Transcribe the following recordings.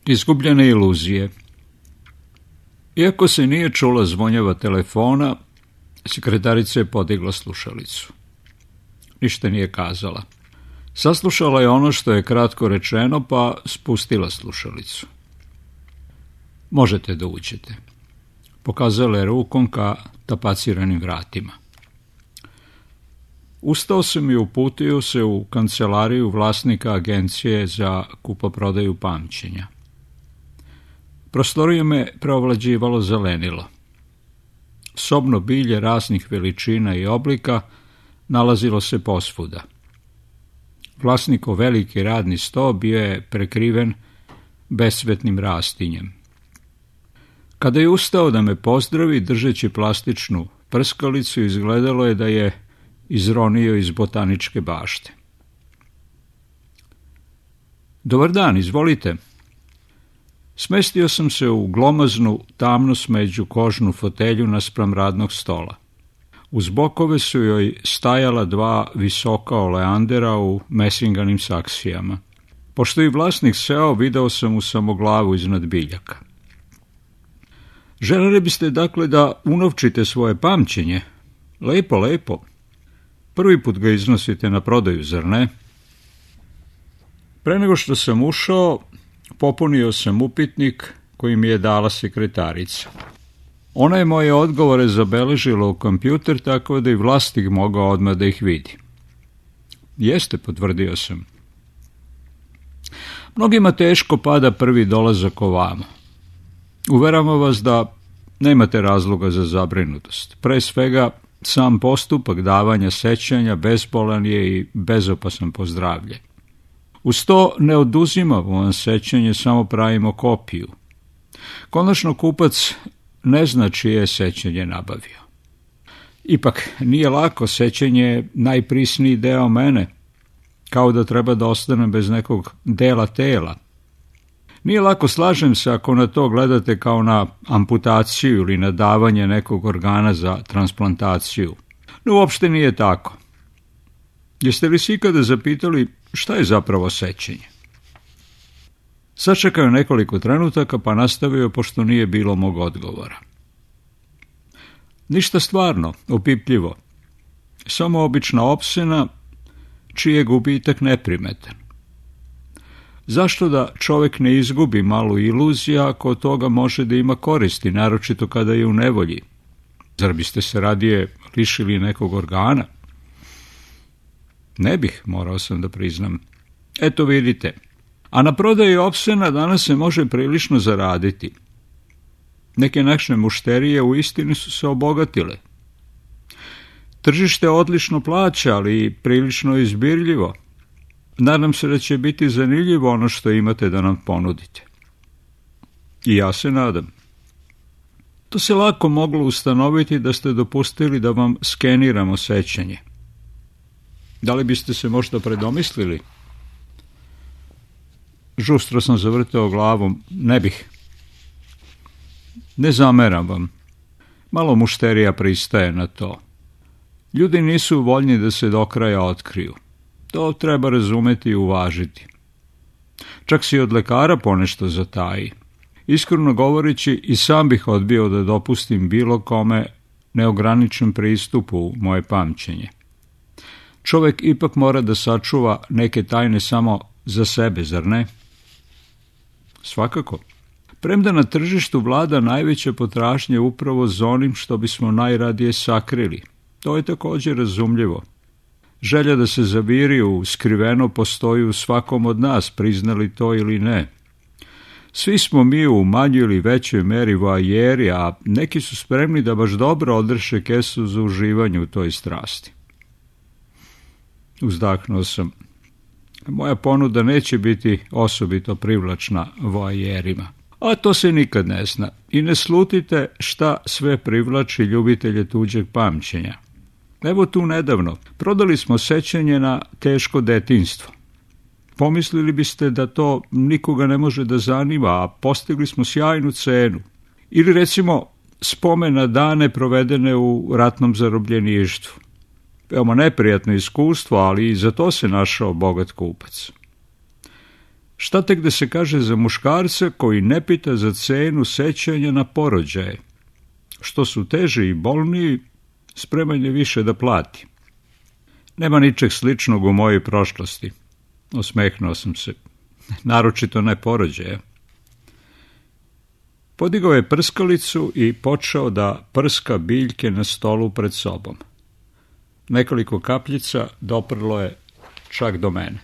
Izgubljene iluzije. Iako se nije čula zvonjava telefona, sekretarica je podigla slušalicu. Ništa nije kazala. Saslušala je ono što je kratko rečeno, pa spustila slušalicu. Možete da uđete. Pokazala je rukom ka tapaciranim vratima. Ustao sam i uputio se u kancelariju vlasnika agencije za kupoprodaju pamćenja. Prostorije me preovlađivalo zelenilo. Sobno bilje raznih veličina i oblika nalazilo se posvuda. Vlasnikov veliki radni sto bio je prekriven besvetnim rastinjem. Kada je ustao da me pozdravi, držeći plastičnu prskalicu, izgledalo je da je izronio iz botaničke bašte. Dobar dan, izvolite. Smestio sam se u glomaznu, tamno smeđu kožnu fotelju naspram radnog stola. Uz bokove su joj stajala dva visoka oleandera u mesinganim saksijama. Pošto je vlasnik seo, video sam mu samo glavu iznad biljaka. Želeli biste dakle da unovčite svoje pamćenje? Lepo, lepo. Prvi put ga iznosite na prodaju, zar ne? Pre nego što sam ušao, popunio sam upitnik koji mi je dala sekretarica. Ona je moje odgovore zabeležila u kompjuter, tako da i vlasnik mogao odmah da ih vidi. Jeste, potvrdio sam. Mnogima teško pada prvi dolazak ovamo. Uveravam vas da nemate razloga za zabrinutost. Pre svega, sam postupak davanja sećanja bezbolan je i bezopasan po zdravlje. Uz to ne oduzimamo vam sećanje, samo pravimo kopiju. Konačno kupac ne zna čije je sećanje nabavio. Ipak nije lako, sećanje je najprisniji deo mene, kao da treba da ostanem bez nekog dela tela. Nije lako, slažem se, ako na to gledate kao na amputaciju ili na davanje nekog organa za transplantaciju. No, uopšte nije tako. Jeste li se ikada zapitali šta je zapravo sećanje? Sačekao nekoliko trenutaka, pa nastavio, pošto nije bilo mog odgovora. Ništa stvarno, opipljivo. Samo obična opsena, čiji je gubitak neprimetan. Zašto da čovjek ne izgubi malu iluzija, ako od toga može da ima koristi, naročito kada je u nevolji? Zar biste se radije lišili nekog organa? Ne bih, morao sam da priznam. Eto vidite, a na prodaji opsena danas se može prilično zaraditi. Neke naše mušterije u istini su se obogatile. Tržište odlično plaća, ali prilično izbirljivo. Nadam se da će biti zanimljivo ono što imate da nam ponudite. I ja se nadam. To se lako moglo ustanoviti da ste dopustili da vam skeniramo sećanje. Da li biste se možda predomislili? Žustro sam zavrteo glavom. Ne bih. Ne zameram vam. Malo mušterija pristaje na to. Ljudi nisu voljni da se do kraja otkriju. To treba razumeti i uvažiti. Čak si od lekara ponešto zataji. Iskreno govoreći, i sam bih odbio da dopustim bilo kome neograničen pristup u moje pamćenje. Čovjek ipak mora da sačuva neke tajne samo za sebe, zar ne? Svakako. Premda na tržištu vlada najveća potražnja upravo za onim što bismo najradije sakrili. To je također razumljivo. Želja da se zaviri u skriveno postoji u svakom od nas, priznali to ili ne. Svi smo mi u manjoj ili većoj meri voajeri, a neki su spremni da baš dobro odrše kesu za uživanje u toj strasti. Uzdahnuo sam. Moja ponuda neće biti osobito privlačna voajerima. A to se nikad ne zna. I ne slutite šta sve privlači ljubitelje tuđeg pamćenja. Evo tu nedavno, prodali smo sećanje na teško detinjstvo. Pomislili biste da to nikoga ne može da zanima, a postigli smo sjajnu cenu. Ili recimo spomen na dane provedene u ratnom zarobljeništvu. Veoma neprijatno iskustvo, ali i za to se našao bogat kupac. Šta tek da se kaže za muškarca koji ne pita za cenu sećanja na porođaje? Što su teži i bolniji, spreman je više da plati. Nema ničeg sličnog u mojoj prošlosti. Osmehnuo sam se. Naročito ne porođaja. Podigao je prskalicu i počeo da prska biljke na stolu pred sobom. Nekoliko kapljica doprlo je čak do mene.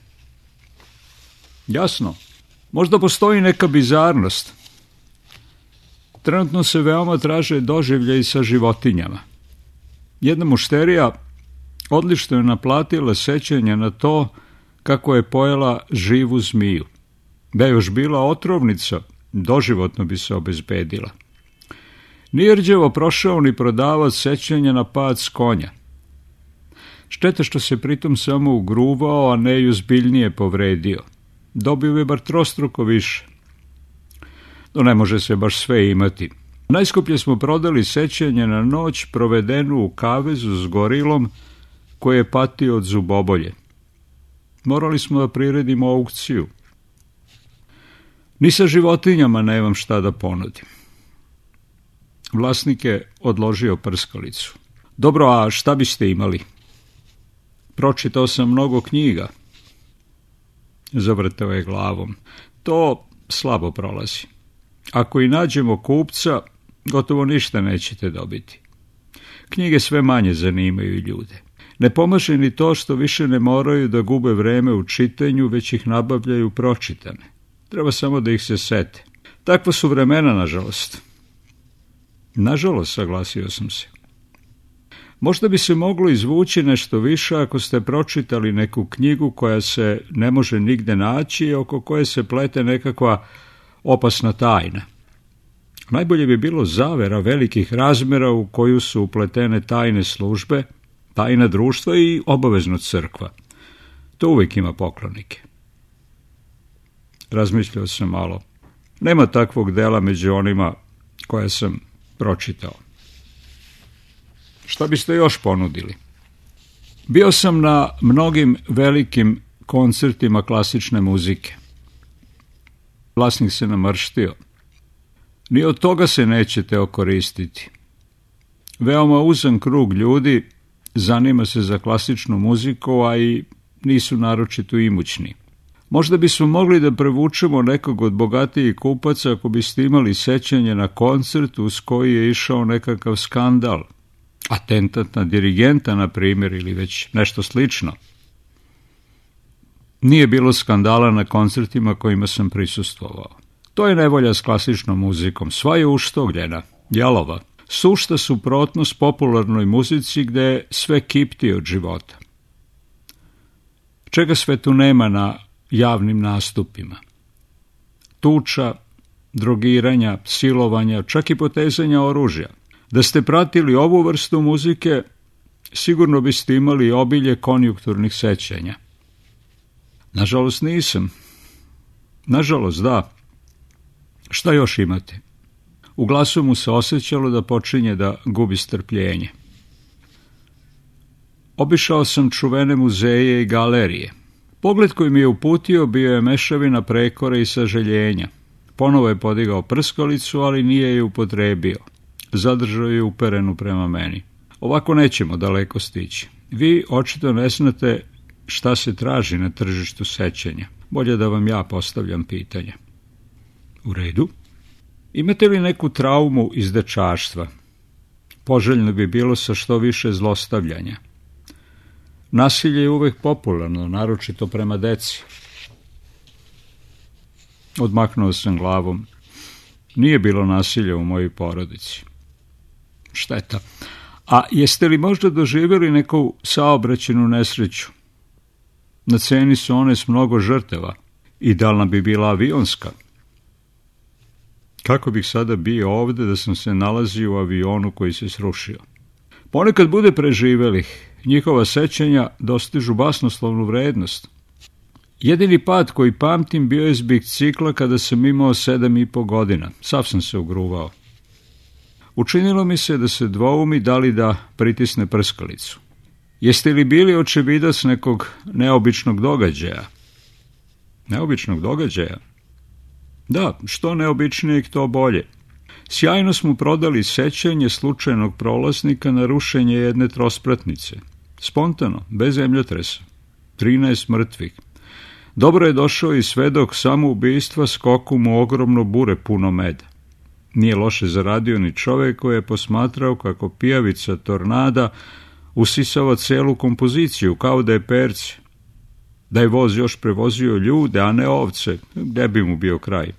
Jasno, možda postoji neka bizarnost. Trenutno se veoma traže doživljaji sa životinjama. Jedna mušterija odlično je naplatila sećanje na to kako je pojela živu zmiju. Da je još bila otrovnica, doživotno bi se obezbedila. Nije rđevo prošao ni prodavac sećanja na pad s konja. Šteta što se pritom samo ugruvao, a ne i ozbiljnije povredio. Dobio je bar trostruko više. No ne može se baš sve imati. Najskuplje smo prodali sećanje na noć provedenu u kavezu s gorilom koji je patio od zubobolje. Morali smo da priredimo aukciju. Ni sa životinjama nemam šta da ponudim. Vlasnik je odložio prskalicu. Dobro, a šta biste imali? Pročitao sam mnogo knjiga. Zavrtao je glavom. To slabo prolazi. Ako i nađemo kupca, gotovo ništa nećete dobiti. Knjige sve manje zanimaju ljude. Ne pomaže ni to što više ne moraju da gube vreme u čitanju, već ih nabavljaju pročitane. Treba samo da ih se sete. Takva su vremena, nažalost. Nažalost, saglasio sam se. Možda bi se moglo izvući nešto više ako ste pročitali neku knjigu koja se ne može nigde naći i oko koje se plete nekakva opasna tajna. Najbolje bi bilo zavera velikih razmera u koju su upletene tajne službe, tajna društva i obavezno crkva. To uvijek ima poklonike. Razmišljao sam malo. Nema takvog dela među onima koje sam pročitao. Šta biste još ponudili? Bio sam na mnogim velikim koncertima klasične muzike. Vlasnik se namrštio. Ni od toga se nećete okoristiti. Veoma uzan krug ljudi zanima se za klasičnu muziku, a i nisu naročito imućni. Možda bismo mogli da prevučemo nekog od bogatijih kupaca ako biste imali sećanje na koncert uz koji je išao nekakav skandal. Atentat na dirigenta, na primjer, ili već nešto slično. Nije bilo skandala na koncertima kojima sam prisustvovao. To je nevolja s klasičnom muzikom. Sva je uštogljena, jalova. Sušta suprotnost popularnoj muzici gde sve kipti od života. Čega sve tu nema na javnim nastupima? Tuča, drogiranja, silovanja, čak i potezanja oružja. Da ste pratili ovu vrstu muzike, sigurno biste imali obilje konjunkturnih sećanja. Nažalost nisam. Nažalost, da. Šta još imate? U glasu mu se osjećalo da počinje da gubi strpljenje. Obišao sam čuvene muzeje i galerije. Pogled koji mi je uputio bio je mešavina prekore i sažaljenja. Ponovo je podigao prskalicu, ali nije je upotrebio. Zadržao je uperenu prema meni. Ovako nećemo daleko stići. Vi očito ne znate šta se traži na tržištu sećanja. Bolje da vam ja postavljam pitanja. U redu. Imate li neku traumu iz dečaštva? Poželjno bi bilo sa što više zlostavljanja. Nasilje je uvek popularno, naročito prema deci. Odmahnuo sam glavom. Nije bilo nasilja u mojoj porodici. Šteta. A jeste li možda doživjeli neku saobraćajnu nesreću? Na ceni su one s mnogo žrtava. Idealna bi bila avionska. Kako bih sada bio ovde da sam se nalazio u avionu koji se srušio? Ponekad bude preživelih. Njihova sećanja dostižu basnoslovnu vrednost. Jedini pad koji pamtim bio je s bicikla kada sam imao 7,5 godina. Sav sam se ugruvao. Učinilo mi se da se dvoumi da li da pritisne prskalicu. Jeste li bili očevidac nekog neobičnog događaja? Neobičnog događaja? Da, što neobičnijeg, to bolje. Sjajno smo prodali sećanje slučajnog prolaznika na rušenje jedne trospratnice. Spontano, bez zemljotresa. 13 mrtvih. Dobro je došao i svedok samoubistva skokom u ogromno bure puno meda. Nije loše zaradio ni čovjek koji je posmatrao kako pijavica tornada usisava celu kompoziciju, kao da je perce. Da je voz još prevozio ljude, a ne ovce, gde bi mu bio kraj?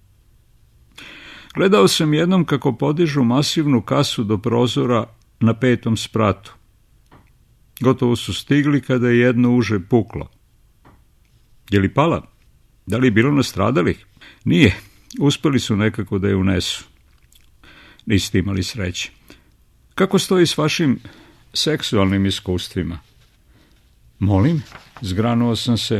Gledao sam jednom kako podižu masivnu kasu do prozora na 5. spratu. Gotovo su stigli kada je jedno uže puklo. Je li pala? Da li je bilo nastradalih? Nije. Uspeli su nekako da je unesu. Niste imali sreće. Kako stoji s vašim seksualnim iskustvima? Molim, zgranuo sam se.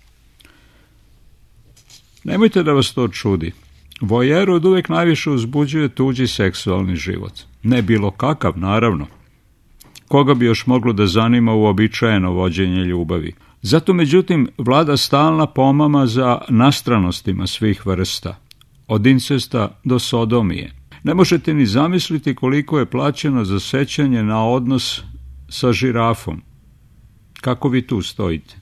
Nemojte da vas to čudi. Vojeru od uvek najviše uzbuđuje tuđi seksualni život. Ne bilo kakav, naravno. Koga bi još moglo da zanima uobičajeno vođenje ljubavi? Zato, međutim, vlada stalna pomama za nastranostima svih vrsta, od incesta do sodomije. Ne možete ni zamisliti koliko je plaćeno za sećanje na odnos sa žirafom. Kako vi tu stojite?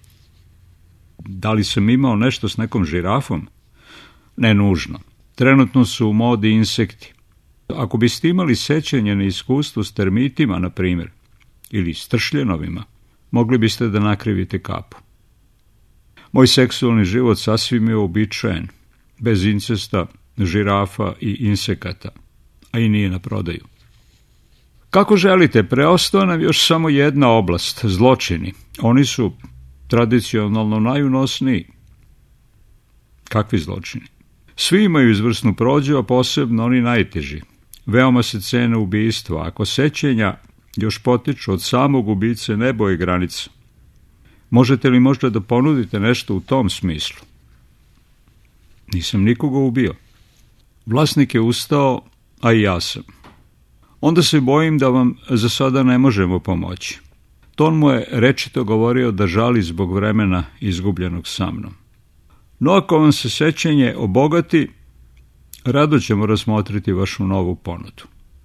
Da li sam imao nešto s nekom žirafom? Ne nužno. Trenutno su u modi insekti. Ako biste imali sećanje na iskustvo s termitima, na primjer, ili s tršljenovima, mogli biste da nakrivite kapu. Moj seksualni život sasvim je uobičajen, bez incesta, žirafa i insekata, a i nije na prodaju. Kako želite, preostao nam još samo jedna oblast, zločini. Oni su tradicionalno najunosniji. Kakvi zločini? Svi imaju izvrsnu prođu, a posebno oni najteži. Veoma se cene ubistva, ako sećenja još potiču od samog ubice, ne boje granica. Možete li možda da ponudite nešto u tom smislu? Nisam nikoga ubio. Vlasnik je ustao, a i ja sam. Onda se bojim da vam za sada ne možemo pomoći. Ton mu je rečito govorio da žali zbog vremena izgubljenog sa mnom. No ako vam se sećanje obogati, rado ćemo razmotriti vašu novu ponudu.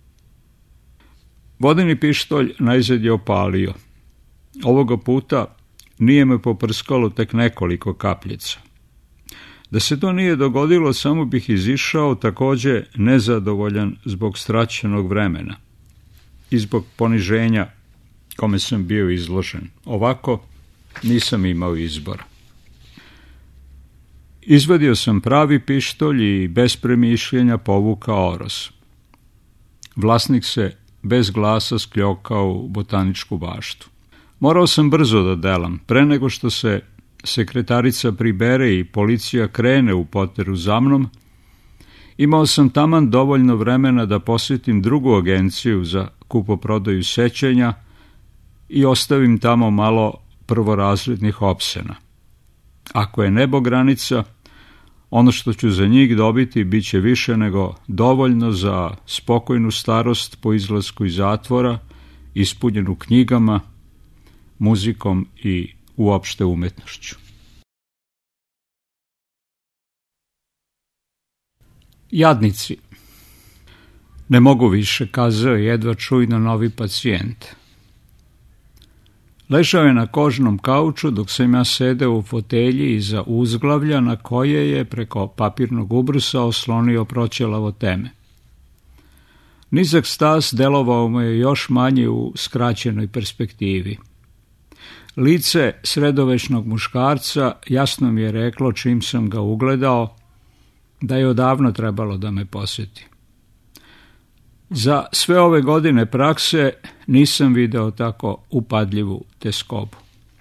Vodeni pištolj najzad je opalio. Ovoga puta nije me poprskalo tek nekoliko kapljica. Da se to nije dogodilo, samo bih izišao takođe nezadovoljan zbog skraćenog vremena i zbog poniženja kome sam bio izložen. Ovako nisam imao izbora. Izvadio sam pravi pištolj i bez premišljenja povukao oros. Vlasnik se bez glasa skljokao u botaničku baštu. Morao sam brzo da delam, pre nego što se sekretarica pribere i policija krene u poteru za mnom. Imao sam taman dovoljno vremena da posjetim drugu agenciju za kupoprodaju sećanja i ostavim tamo malo prvorazrednih opsena. Ako je nebo granica, ono što ću za njih dobiti bit će više nego dovoljno za spokojnu starost po izlasku iz zatvora, ispunjenu knjigama, muzikom i uopšte umetnošću. Jadnici. Ne mogu više, kazao je jedva čujno novi pacijent. Ležao je na kožnom kauču dok sam ja sedeo u fotelji iza uzglavlja na koje je preko papirnog ubrusa oslonio proćelavo teme. Nizak stas delovao mu je još manje u skraćenoj perspektivi. Lice sredovečnog muškarca jasno mi je reklo, čim sam ga ugledao, da je odavno trebalo da me posjeti. Za sve ove godine prakse nisam video tako upadljivu teskobu.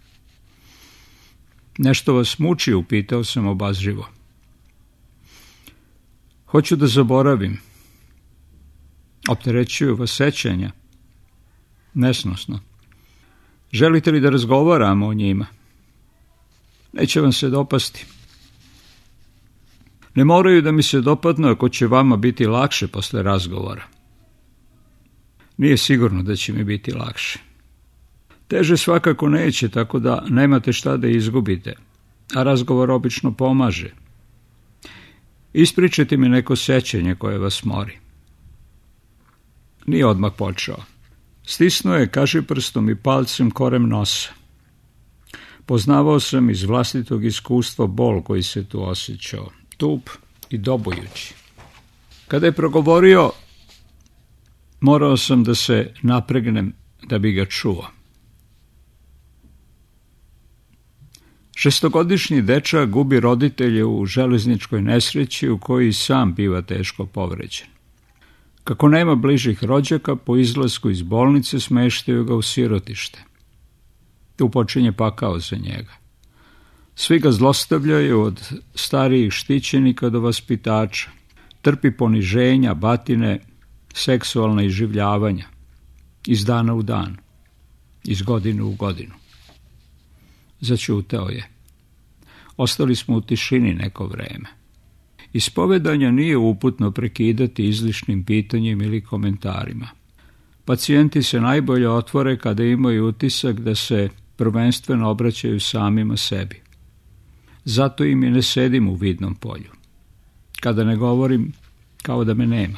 Nešto vas muči, upitao sam obazrivo. Hoću da zaboravim. Opterećuju vas sećanja. Nesnosno. Želite li da razgovaramo o njima? Neće vam se dopasti. Ne moraju da mi se dopadnu ako će vama biti lakše posle razgovora. Nije sigurno da će mi biti lakše. Teže svakako neće, tako da nemate šta da izgubite. a razgovor obično pomaže. Ispričajte mi neko sećanje koje vas mori. Nije odmah počeo. Stisnuo je kažiprstom i palcem korem nosa. Poznavao sam iz vlastitog iskustva bol koji se tu osjećao, tup i dobojući. Kada je progovorio, morao sam da se napregnem da bi ga čuo. 6-godišnji dečak gubi roditelje u železničkoj nesreći u kojoj sam biva teško povređen. Kako nema bližih rođaka, po izlasku iz bolnice smeštaju ga u sirotište. Tu počinje pakao za njega. Svi ga zlostavljaju od starijih štićenika do vaspitača. Trpi poniženja, batine, seksualna iživljavanja. Iz dana u dan, iz godine u godinu. Zaćutao je. Ostali smo u tišini neko vreme. Ispovedanja nije uputno prekidati izlišnim pitanjem ili komentarima. Pacijenti se najbolje otvore kada imaju utisak da se prvenstveno obraćaju samima sebi. Zato im i ne sedim u vidnom polju. Kada ne govorim, kao da me nema.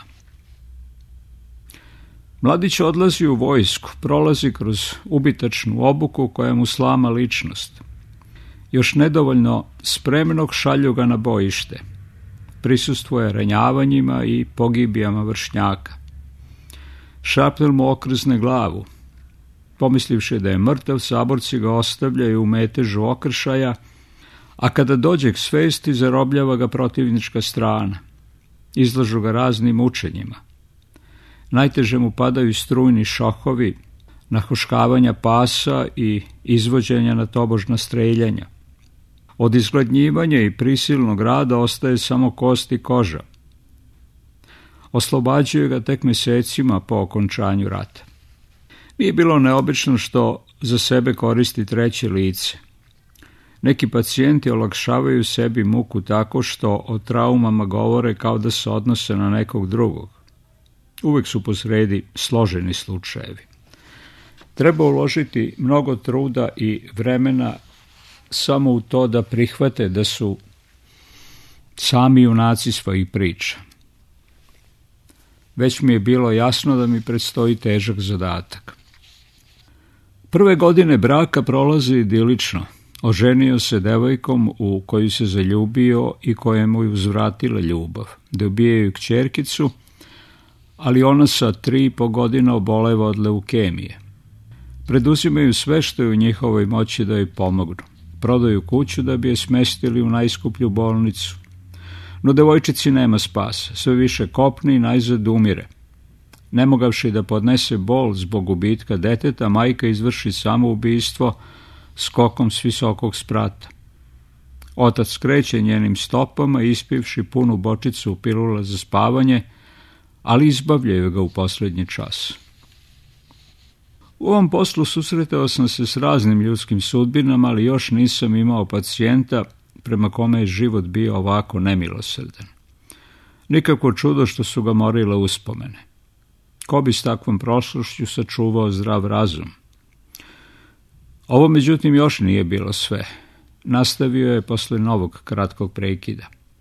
Mladić odlazi u vojsku, prolazi kroz ubitačnu obuku koja mu slama ličnost. Još nedovoljno spremnog šalju ga na bojište. Prisustvuje ranjavanjima i pogibijama vršnjaka. Šrapnel mu okrzne glavu. Pomislivši da je mrtav, saborci ga ostavljaju u metežu okršaja, a kada dođe k svesti, zarobljava ga protivnička strana. Izlažu ga raznim mučenjima. Najteže mu padaju strujni šokovi, nahuškavanja pasa i izvođenja na tobožna streljanja. Od izgladnjivanja i prisilnog rada ostaje samo kost i koža. Oslobađaju ga tek mjesecima po okončanju rata. Nije bilo neobično što za sebe koristi treće lice. Neki pacijenti olakšavaju sebi muku tako što o traumama govore kao da se odnose na nekog drugog. Uvek su posredi složeni slučajevi. Treba uložiti mnogo truda i vremena samo u to da prihvate da su sami junaci svojih priča. Već mi je bilo jasno da mi predstoji težak zadatak. Prve godine braka prolaze idilično. Oženio se devojkom u koju se zaljubio i koja mu je uzvratila ljubav. Dobijaju kćerkicu, ali ona sa 3,5 godina oboleva od leukemije. Preduzimaju sve što je u njihovoj moći da joj pomognu. Prodaju kuću da bi je smestili u najskuplju bolnicu. No devojčici nema spasa, sve više kopni i najzad umire. Ne mogavši da podnese bol zbog gubitka deteta, majka izvrši samoubistvo skokom s visokog sprata. Otac skreće njenim stopama, ispivši punu bočicu pilula za spavanje, ali izbavljaju ga u posljednji čas. U ovom poslu susretao sam se s raznim ljudskim sudbinama, ali još nisam imao pacijenta prema kome je život bio ovako nemilosrdan. Nikako čudo što su ga morile uspomene. Ko bi s takvom prošlošću sačuvao zdrav razum? Ovo, međutim, još nije bilo sve. Nastavio je posle novog kratkog prekida.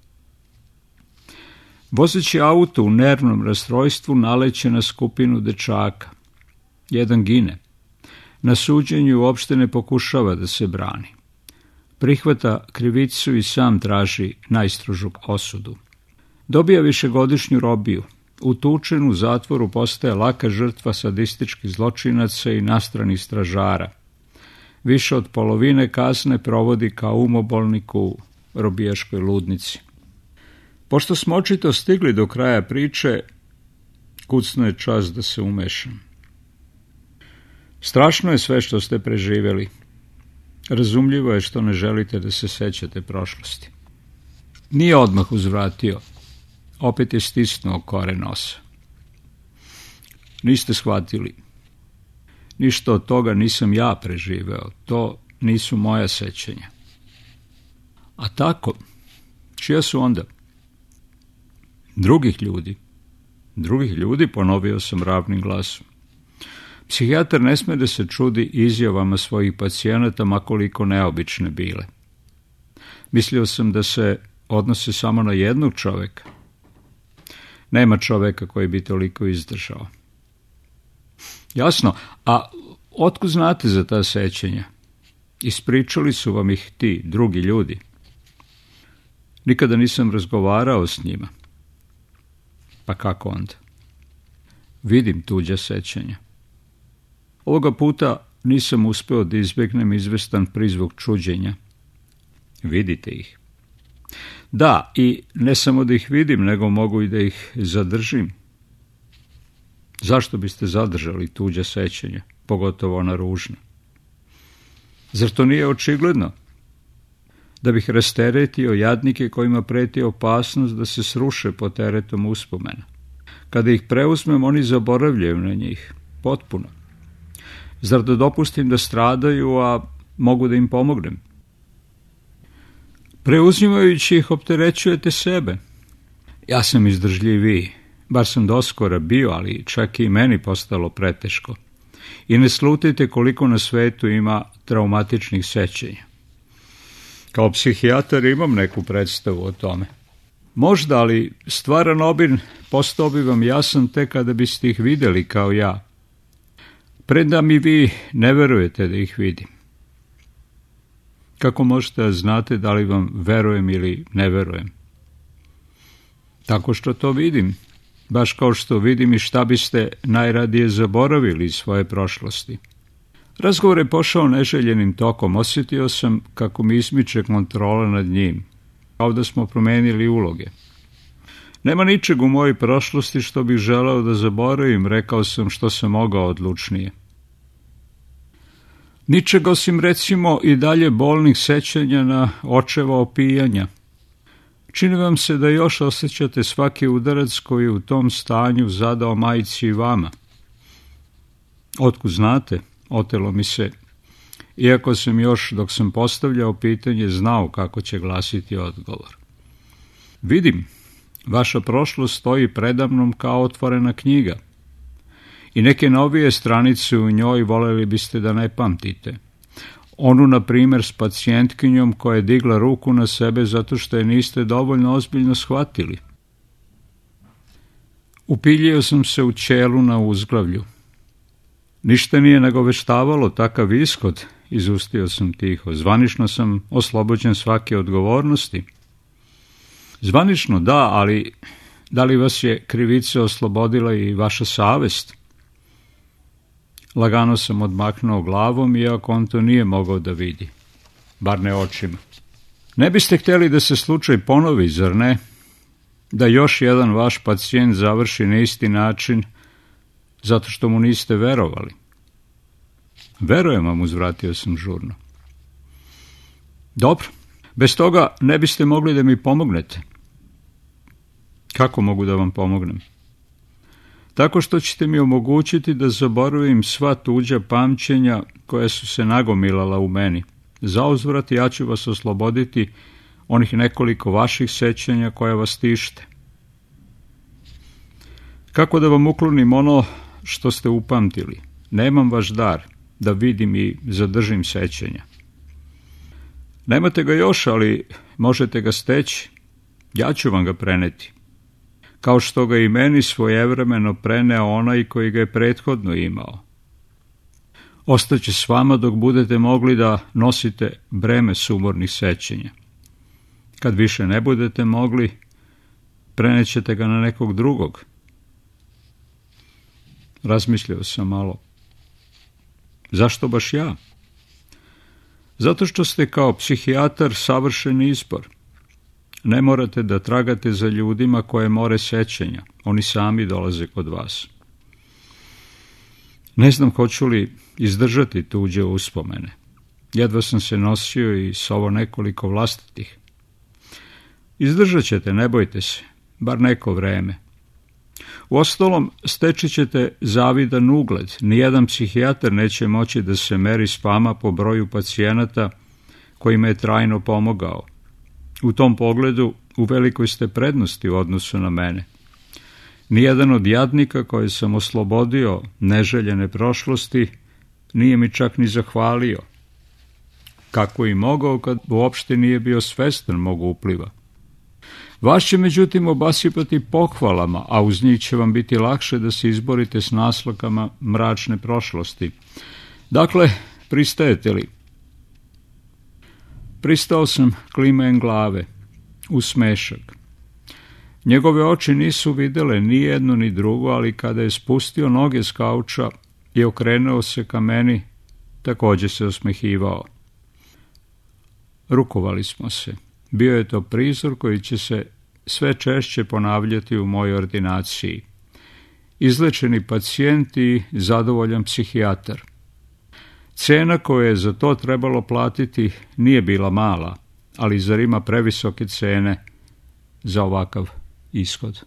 Vozeći auto u nervnom rastrojstvu naleće na skupinu dečaka. Jedan gine. Na suđenju uopšte ne pokušava da se brani. Prihvata krivicu i sam traži najstrožu osudu. Dobija višegodišnju robiju. Utučen u zatvoru postaje laka žrtva sadističkih zločinaca i nastranih stražara. Više od polovine kazne provodi kao umobolnik u robijaškoj ludnici. Pošto smo očito stigli do kraja priče, kucno je čas da se umešam. Strašno je sve što ste preživjeli. Razumljivo je što ne želite da se sećate prošlosti. Nije odmah uzvratio. Opet je stisnuo kore nosa. Niste shvatili. Ništa od toga nisam ja preživeo. To nisu moja sećanja. A tako, čija su onda? Drugih ljudi. Drugih ljudi, ponovio sam ravnim glasom. Psihijatar ne sme da se čudi izjavama svojih pacijenata, makoliko neobične bile. Mislio sam da se odnose samo na jednog čoveka. Nema čoveka koji bi toliko izdržao. Jasno, a otkud znate za ta sećanja? Ispričali su vam ih ti, drugi ljudi. Nikada nisam razgovarao s njima. Pa kako onda? Vidim tuđa sećanja. Ovoga puta nisam uspeo da izbjegnem izvestan prizvuk čuđenja. Vidite ih. Da, i ne samo da ih vidim, nego mogu i da ih zadržim. Zašto biste zadržali tuđa sećanja, pogotovo ona ružna? Zar to nije očigledno? Da bih rasteretio jadnike kojima preti opasnost da se sruše pod teretom uspomena. Kada ih preuzmem, oni zaboravljaju na njih, potpuno. Zar da dopustim da stradaju, a mogu da im pomognem? Preuzimajući ih, opterećujete sebe. Ja sam izdržljiviji, bar sam doskora bio, ali čak i meni postalo preteško. I ne slutite koliko na svetu ima traumatičnih sećanja. Kao psihijatar imam neku predstavu o tome. Možda, ali stvaran obir postao bi vam jasan tek kada biste ih vidjeli kao ja. Premda mi vi ne verujete da ih vidim. Kako možete da znate da li vam verujem ili ne verujem? Tako što to vidim, baš kao što vidim i šta biste najradije zaboravili iz svoje prošlosti. Razgovor je pošao neželjenim tokom, osjetio sam kako mi izmiče kontrola nad njim, kao da smo promenili uloge. Nema ničeg u mojoj prošlosti što bih želeo da zaboravim, rekao sam što sam mogao odlučnije. Ničeg osim recimo i dalje bolnih sećanja na očeva opijanja. Čini vam se da još osjećate svaki udarac koji je u tom stanju zadao majci i vama. Otkud znate, otelo mi se, iako sam još dok sam postavljao pitanje znao kako će glasiti odgovor. Vidim, vaša prošlost stoji predamnom kao otvorena knjiga. I neke novije stranice u njoj voljeli biste da ne pamtite. Onu, na primjer, s pacijentkinjom koja je digla ruku na sebe zato što je niste dovoljno ozbiljno shvatili. Upiljio sam se u ćelu na uzglavlju. Ništa nije nagoveštavalo takav ishod, izustio sam tiho. Zvanično sam oslobođen svake odgovornosti. Zvanično da, ali da li vas je krivice oslobodila i vaša savest? Lagano sam odmaknuo glavom, iako on to nije mogao da vidi, bar ne očima. Ne biste htjeli da se slučaj ponovi, zar ne? Da još jedan vaš pacijent završi na isti način, zato što mu niste verovali. Verujem vam, uzvratio sam žurno. Dobro, bez toga ne biste mogli da mi pomognete. Kako mogu da vam pomognem? Tako što ćete mi omogućiti da zaboravim sva tuđa pamćenja koja su se nagomilala u meni. Zauzvrat ja ću vas osloboditi onih nekoliko vaših sećanja koja vas tište. Kako da vam uklonim ono što ste upamtili? Nemam vaš dar da vidim i zadržim sećanja. Nemate ga još, ali možete ga steći. Ja ću vam ga preneti. Kao što ga i meni svojevremeno preneo onaj koji ga je prethodno imao. Ostaće s vama dok budete mogli da nosite breme sumornih sećanja. Kad više ne budete mogli, prenećete ga na nekog drugog. Razmislio sam malo. Zašto baš ja? Zato što ste kao psihijatar savršen izbor. Ne morate da tragate za ljudima koje more sećanja. Oni sami dolaze kod vas. Ne znam hoću li izdržati tuđe uspomene. Jedva sam se nosio i s ovo nekoliko vlastitih. Izdržat ćete, ne bojte se, bar neko vreme. Uostalom, steći ćete zavidan ugled. Nijedan psihijatar neće moći da se meri s vama po broju pacijenata kojima je trajno pomogao. U tom pogledu u velikoj ste prednosti u odnosu na mene. Nijedan od jadnika koje sam oslobodio neželjene prošlosti nije mi čak ni zahvalio. kako i mogao kad uopšte nije bio svestan mog upliva. Vas će međutim obasipati pohvalama, a uz njih će vam biti lakše da se izborite s naslakama mračne prošlosti. Dakle, pristajete li? Pristao sam klimajem glave, u smešak. Njegove oči nisu videle ni jedno ni drugo, ali kada je spustio noge s kauča i okrenuo se ka meni, također se osmehivao. Rukovali smo se. Bio je to prizor koji će se sve češće ponavljati u mojoj ordinaciji. Izlečeni pacijent i zadovoljan psihijatar. Cena koju je za to trebalo platiti nije bila mala, ali zar ima previsoke cene za ovakav ishod?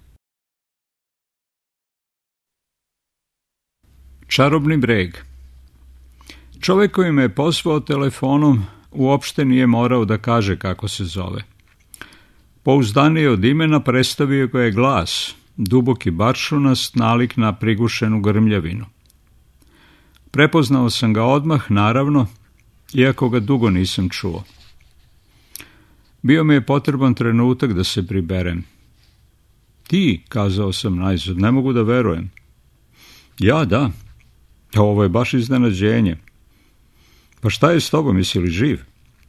Čarobni breg. Čovjek koji me je pozvao telefonom uopšte nije morao da kaže kako se zove. Pouzdanije od imena predstavio ga je glas, duboki baršunast, nalik na prigušenu grmljavinu. Prepoznao sam ga odmah, naravno, iako ga dugo nisam čuo. Bio mi je potreban trenutak da se priberem. Ti, kazao sam najzad, ne mogu da verujem. Ja, da. Ovo je baš iznenađenje. Pa šta je s tobom, jesi li živ?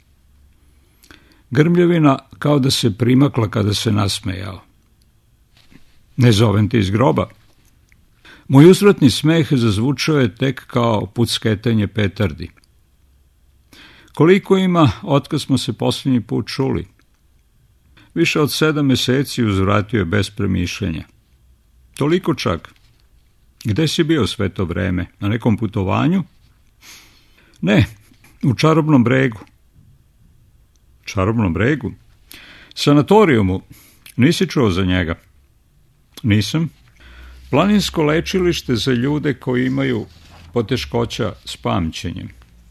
Grmljavina kao da se primakla kada se nasmejao. Ne zovem te iz groba. Moj uzvratni smeh zazvučao je tek kao pucketanje petardi. Koliko ima otkad smo se posljednji put čuli? Više od 7 meseci, uzvratio je bez premišljenja. Toliko čak. Gde si bio sve to vreme? Na nekom putovanju? Ne, u Čarobnom bregu. Čarobnom bregu? Sanatorijumu. Nisi čuo za njega? Nisam. Planinsko lečilište za ljude koji imaju poteškoća s pamćenjem.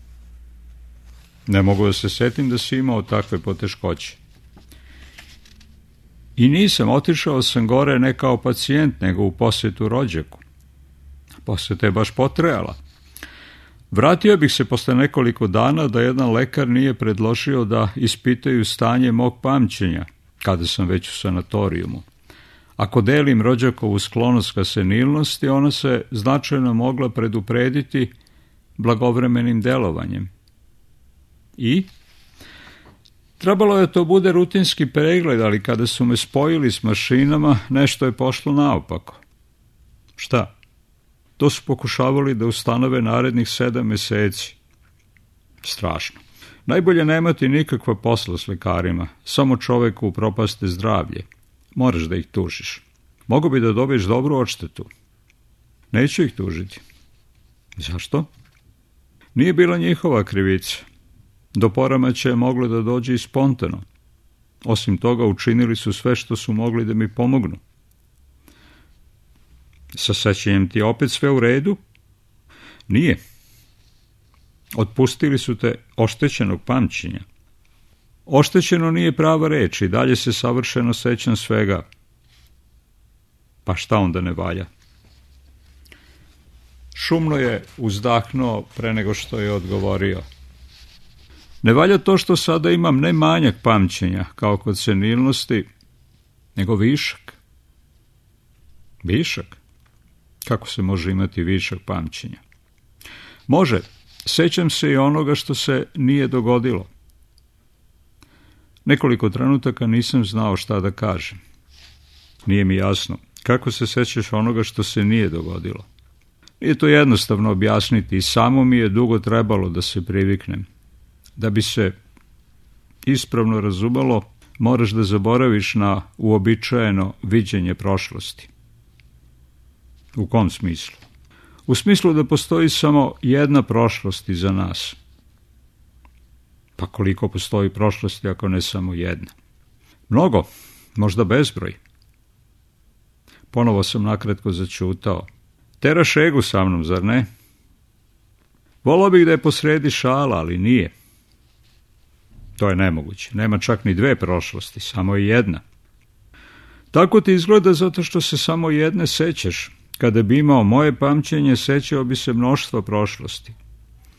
Ne mogu da se setim da si imao takve poteškoće. I nisam, otišao sam gore ne kao pacijent, nego u posjetu rođaku. Posjeta je baš potrajala. Vratio bih se posle nekoliko dana da jedan lekar nije predložio da ispitaju stanje mog pamćenja, kada sam već u sanatorijumu. Ako delim rođakovu sklonost ka senilnosti, ona se značajno mogla preduprediti blagovremenim delovanjem. I? Trebalo je to bude rutinski pregled, ali kada su me spojili s mašinama, nešto je pošlo naopako. Šta? To su pokušavali da ustanove narednih 7 meseci. Strašno. Najbolje nemati nikakva posla s lekarima, samo čoveku upropaste zdravlje. Moraš da ih tužiš. Mogu bi da dobiješ dobru odštetu. Neću ih tužiti. Zašto? Nije bila njihova krivica. Do poremećaja je moglo da dođe i spontano. Osim toga, učinili su sve što su mogli da mi pomognu. Sa sećanjem ti je opet sve u redu? Nije. Otpustili su te oštećenog pamćenja. Oštećeno nije prava reč i dalje se savršeno sećam svega. Pa šta onda ne valja? Šumno je uzdahnuo pre nego što je odgovorio. Ne valja to što sada imam ne manjak pamćenja, kao kod senilnosti, nego višak. Višak? Kako se može imati višak pamćenja? Može, sećam se i onoga što se nije dogodilo. Nekoliko trenutaka nisam znao šta da kažem. Nije mi jasno, kako se sećaš onoga što se nije dogodilo? Nije to jednostavno objasniti i samo mi je dugo trebalo da se priviknem. Da bi se ispravno razumelo, moraš da zaboraviš na uobičajeno viđenje prošlosti. U kom smislu? U smislu da postoji samo jedna prošlost iza nas. Pa koliko postoji prošlosti ako ne samo jedna? Mnogo, možda bezbroj. Ponovo sam nakratko začutao. Teraš egu sa mnom, zar ne? Volao bih da je posredi šala, ali nije. To je nemoguće. Nema čak ni 2 prošlosti, samo je jedna. Tako ti izgleda zato što se samo jedne sećaš. Kada bi imao moje pamćenje, sećao bi se mnoštva prošlosti.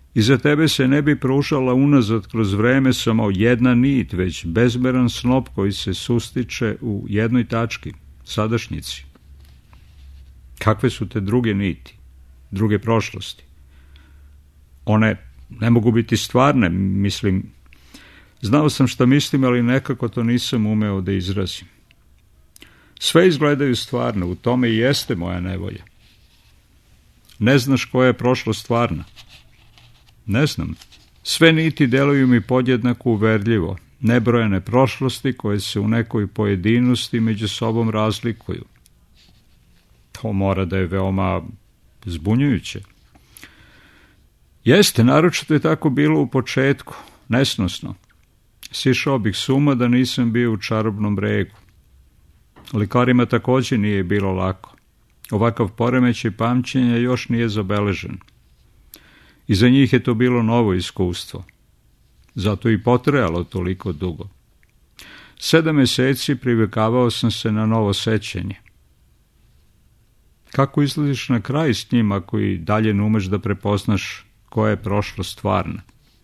Iza tebe se ne bi pružala unazad kroz vreme samo jedna nit, već bezmeran snop koji se sustiče u jednoj tački, sadašnjici. Kakve su te druge niti, druge prošlosti? One ne mogu biti stvarne, mislim. Znao sam šta mislim, ali nekako to nisam umeo da izrazim. Sve izgledaju stvarno, u tome i jeste moja nevolja. Ne znaš koja je prošlost stvarna? Ne znam. Sve niti deluju mi podjednako uverljivo, nebrojene prošlosti koje se u nekoj pojedinosti među sobom razlikuju. To mora da je veoma zbunjujuće. Jeste, naročito je tako bilo u početku, nesnosno. Sišao bih s uma da nisam bio u čarobnom bregu. Lekarima također nije bilo lako. Ovakav poremećaj pamćenja još nije zabeležen. I za njih je to bilo novo iskustvo. Zato i potrajalo toliko dugo. 7 meseci privikavao sam se na novo sećanje. Kako izlaziš na kraj s njim ako i dalje ne umeš da prepoznaš koja je prošlost stvarna?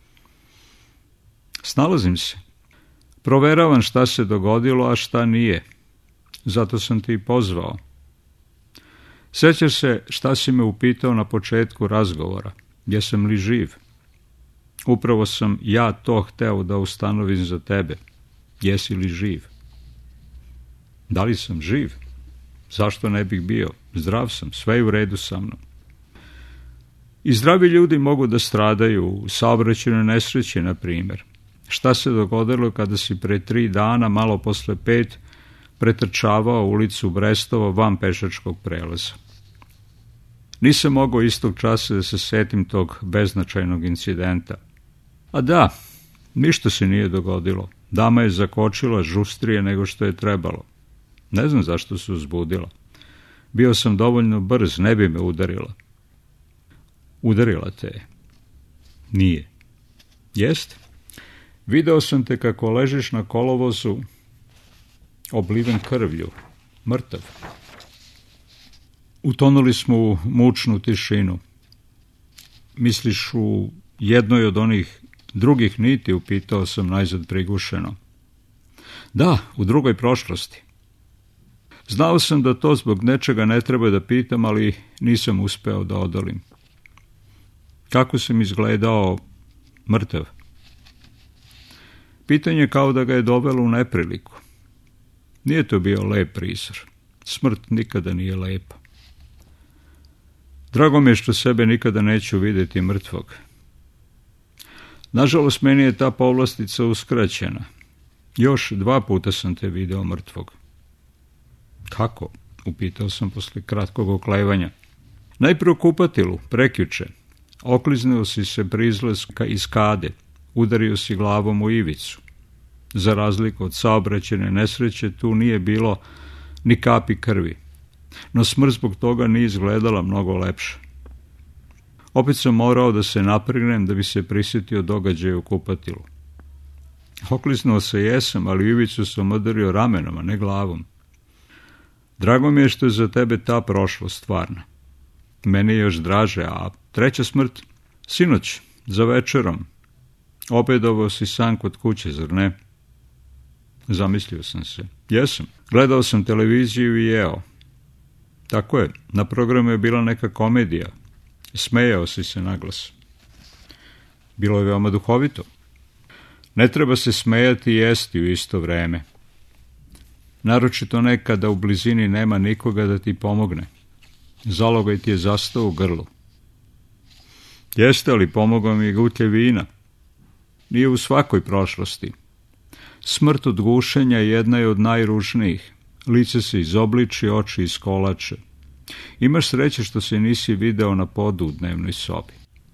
Snalazim se. Proveravam šta se dogodilo, a šta nije. Zato sam te i pozvao. Sjećaš se šta si me upitao na početku razgovora? Jesam li živ? Upravo sam ja to hteo da ustanovim za tebe. Jesi li živ? Da li sam živ? Zašto ne bih bio? Zdrav sam, sve je u redu sa mnom. I zdravi ljudi mogu da stradaju u saobraćajnoj nesreći, na primjer. Šta se dogodilo kada si pre 3 dana, malo posle 5, pretrčavao ulicu Brestova van pešačkog prelaza? Nisam mogao istog časa da se setim tog beznačajnog incidenta. A da, ništa se nije dogodilo. Dama je zakočila žustrije nego što je trebalo. Ne znam zašto se uzbudila. Bio sam dovoljno brz, ne bi me udarila. Udarila te je? Nije. Jeste? Video sam te kako ležiš na kolovozu, obliven krvlju, mrtav. Utonuli smo u mučnu tišinu. Misliš u jednoj od onih drugih niti, upitao sam najzad prigušeno. Da, u drugoj prošlosti. Znao sam da to zbog nečega ne treba da pitam, ali nisam uspeo da odolim. Kako sam izgledao mrtav? Pitanje kao da ga je dovelo u nepriliku. Nije to bio lep prizor. Smrt nikada nije lepa. Drago mi je što sebe nikada neću vidjeti mrtvog. Nažalost, meni je ta povlastica uskraćena. Još 2 puta sam te video mrtvog. Kako? Upitao sam posle kratkog oklevanja. Najprije u kupatilu, prekjuče. Oklizneo si se pri izlasku iz kade. Udario si glavom u ivicu. Za razliku od saobraćajne nesreće, tu nije bilo ni kapi krvi. No smrt zbog toga nije izgledala mnogo lepše. Opet sam morao da se napregnem da bi se prisjetio događaja u kupatilu. Okliznuo se jesam, ali ivicu sam udario ramenom, a ne glavom. Drago mi je što je za tebe ta prošlost stvarna. Meni je još draže, a 3. smrt? Sinoć, za večerom. Obedovao si sam kod kuće, zar ne? Zamislio sam se. Jesam. Gledao sam televiziju i jeo. Tako je, na programu je bila neka komedija. Smejao si se naglas. Bilo je veoma duhovito. Ne treba se smejati i jesti u isto vreme. Naročito nekada u blizini nema nikoga da ti pomogne. Zalogaj ti je zastao u grlu. Jeste li pomogao mi gutlje vina? Nije u svakoj prošlosti. Smrt od gušenja jedna je od najružnijih. Lice se izobliči, oči iskolače. Imaš sreće što se nisi video na podu u dnevnoj sobi.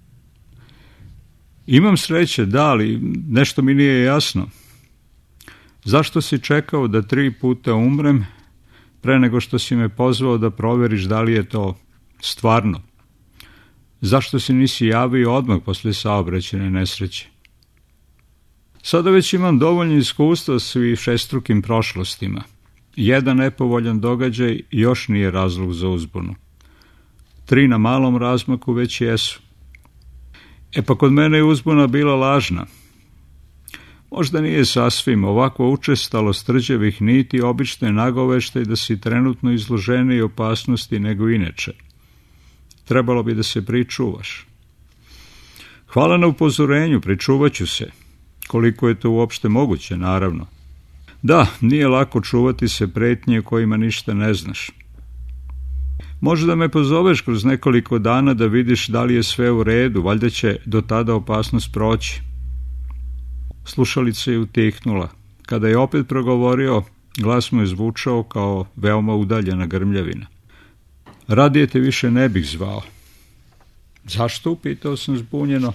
Imam sreće, da, ali nešto mi nije jasno. Zašto si čekao da 3 puta umrem pre nego što si me pozvao da proveriš da li je to stvarno? Zašto se nisi javio odmah posle saobraćajne nesreće? Sada već imam dovoljno iskustva s višestrukim prošlostima. Jedan nepovoljan događaj još nije razlog za uzbunu. 3 na malom razmaku već jesu. Pa kod mene je uzbuna bila lažna. Možda nije sasvim, ovako učestalost rđevih niti obično je nagoveštaj da si trenutno izloženiji opasnosti nego inače. Trebalo bi da se pričuvaš. Hvala na upozorenju, pričuvaću se. Koliko je to uopšte moguće, naravno. Da, nije lako čuvati se pretnje o kojima ništa ne znaš. Možda me pozoveš kroz nekoliko dana da vidiš da li je sve u redu, valjda će do tada opasnost proći. Slušalica je utihnula. Kada je opet progovorio, glas mu je zvučao kao veoma udaljena grmljavina. Radije te više ne bih zvao. Zašto? Upitao sam zbunjeno.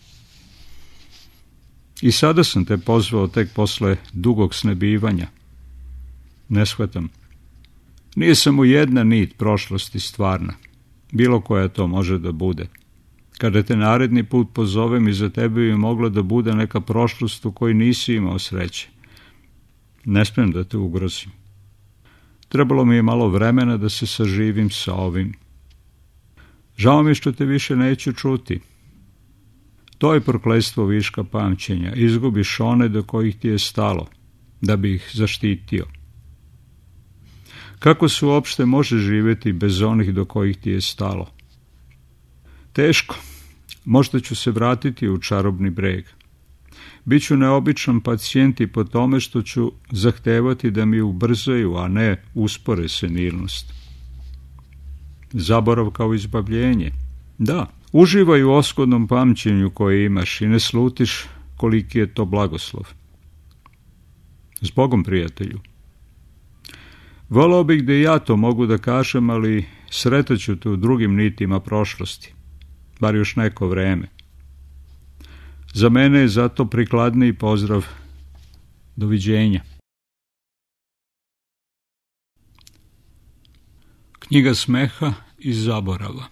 I sada sam te pozvao tek posle dugog snebivanja. Ne shvatam. Nije samo jedna nit prošlosti stvarna. Bilo koja to može da bude. Kada te naredni put pozovem, iza tebe bi mogla da bude neka prošlost u kojoj nisi imao sreće. Ne smem da te ugrozim. Trebalo mi je malo vremena da se saživim sa ovim. Žao mi što te više neću čuti. To je prokletstvo viška pamćenja. Izgubiš one do kojih ti je stalo, da bi ih zaštitio. Kako se uopšte može živjeti bez onih do kojih ti je stalo? Teško. Možda ću se vratiti u čarobni breg. Biću neobičan pacijent i po tome što ću zahtevati da mi ubrzaju, a ne uspore senilnost. Zaborav kao izbavljenje. Da, uživaj u oskodnom pamćenju koje imaš i ne slutiš koliki je to blagoslov. Zbogom, prijatelju. Volao bih da i ja to mogu da kažem, ali sretaću te u drugim nitima prošlosti. Bar još neko vreme. Za mene je zato prikladniji pozdrav. Doviđenja. Knjiga smeha i zaborava.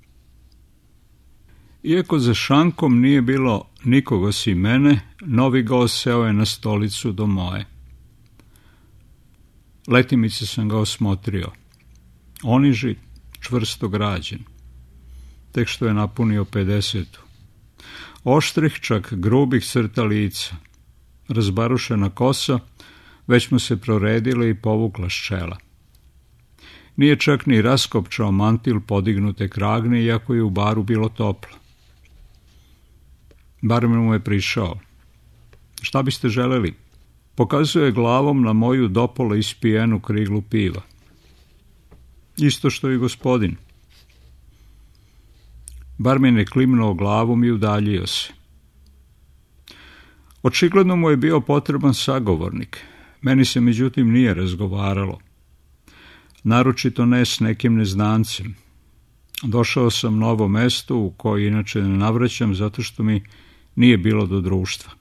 Iako za šankom nije bilo nikog osim mene, novi gost seo je na stolicu do moje. Letimice sam ga osmotrio. Oniži, čvrsto građen. Tek što je napunio 50. Oštrih, čak grubih crta lica. Razbarušena kosa, već mu se proredila i povukla s čela. Nije čak ni raskopčao mantil podignute kragne, iako je u baru bilo toplo. Barmen mu je prišao. Šta biste želeli? Pokazuje glavom na moju dopolo ispijenu kriglu piva. Isto što i gospodin. Barmen je klimnuo glavom i udaljio se. Očigledno mu je bio potreban sagovornik. Meni se međutim nije razgovaralo. Naročito ne s nekim neznancem. Došao sam na ovo mesto u koje inače ne navraćam zato što mi nije bilo do društva.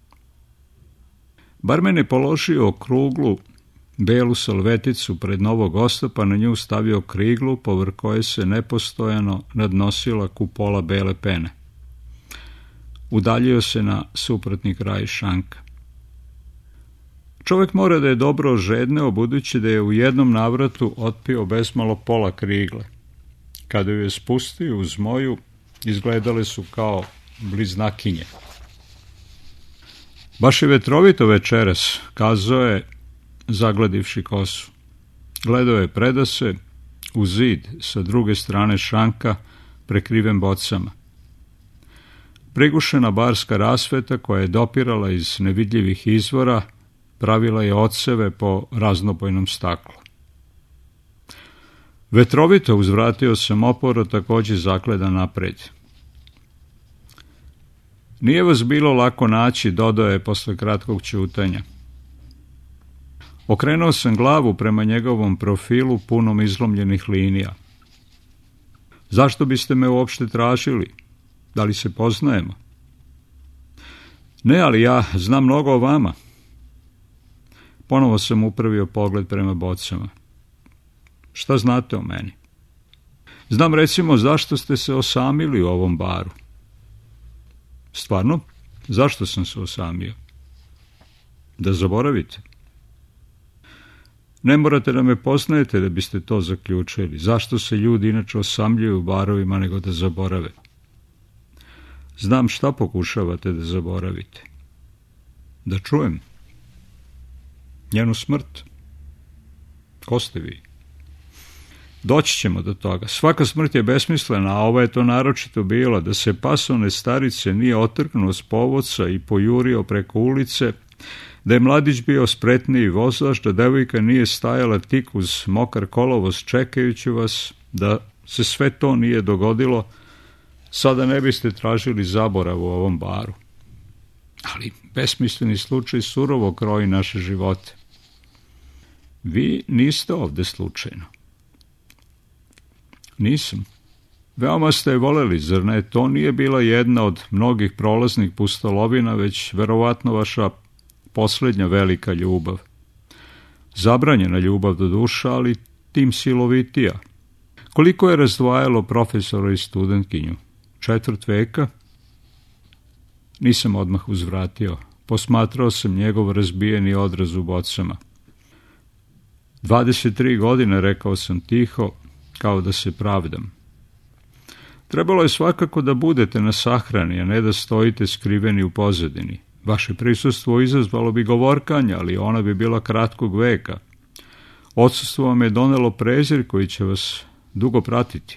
Barmen je položio okruglu belu salveticu pred novog gosta, pa na nju stavio kriglu, povrh koje se nepostojano nadnosila kupola bele pene. Udaljio se na suprotni kraj šanka. Čovjek mora da je dobro ožedneo, budući da je u jednom navratu otpio bezmalo pola krigle. Kada ju je spustio uz moju, izgledale su kao bliznakinje. Baš je vetrovito večeras, kazao je, zagladivši kosu. Gledao je predase u zid sa druge strane šanka, prekriven bocama. Prigušena barska rasveta koja je dopirala iz nevidljivih izvora pravila je odseve po raznobojnom staklu. Vetrovito, uzvratio sam oporo, također zagleda napred. Nije vas bilo lako naći, dodao je posle kratkog ćutanja. Okrenuo sam glavu prema njegovom profilu punom izlomljenih linija. Zašto biste me uopšte tražili? Da li se poznajemo? Ne, ali ja znam mnogo o vama. Ponovo sam upravio pogled prema bocama. Šta znate o meni? Znam recimo zašto ste se osamili u ovom baru. Stvarno? Zašto sam se osamio? Da zaboravite? Ne morate da me poznajete da biste to zaključili. Zašto se ljudi inače osamljuju u barovima nego da zaborave? Znam šta pokušavate da zaboravite. Da čujem njenu smrt. Ko ste vi? Doći ćemo do toga. Svaka smrt je besmislena, a ova je to naročito bila, da se pas one starice nije otrgnuo s povodca i pojurio preko ulice, da je mladić bio spretniji vozač, da devojka nije stajala tik uz mokar kolovoz čekajući vas, da se sve to nije dogodilo, sada ne biste tražili zaborav u ovom baru. Ali besmisleni slučaj surovo kroji naše živote. Vi niste ovde slučajno. Nisam. Veoma ste je voleli, zar ne? To nije bila jedna od mnogih prolaznih pustolovina, već verovatno vaša posljednja velika ljubav. Zabranjena ljubav do duša, ali tim silovitija. Koliko je razdvajalo profesora i studentkinju? 4 veka? Nisam odmah uzvratio. Posmatrao sam njegov razbijeni odraz u bocama. 23 godine, rekao sam tiho, kao da se pravdam. Trebalo je svakako da budete na sahrani, a ne da stojite skriveni u pozadini. Vaše prisustvo izazvalo bi govorkanja, ali ona bi bila kratkog veka. Odsustvo vam je donelo prezir koji će vas dugo pratiti.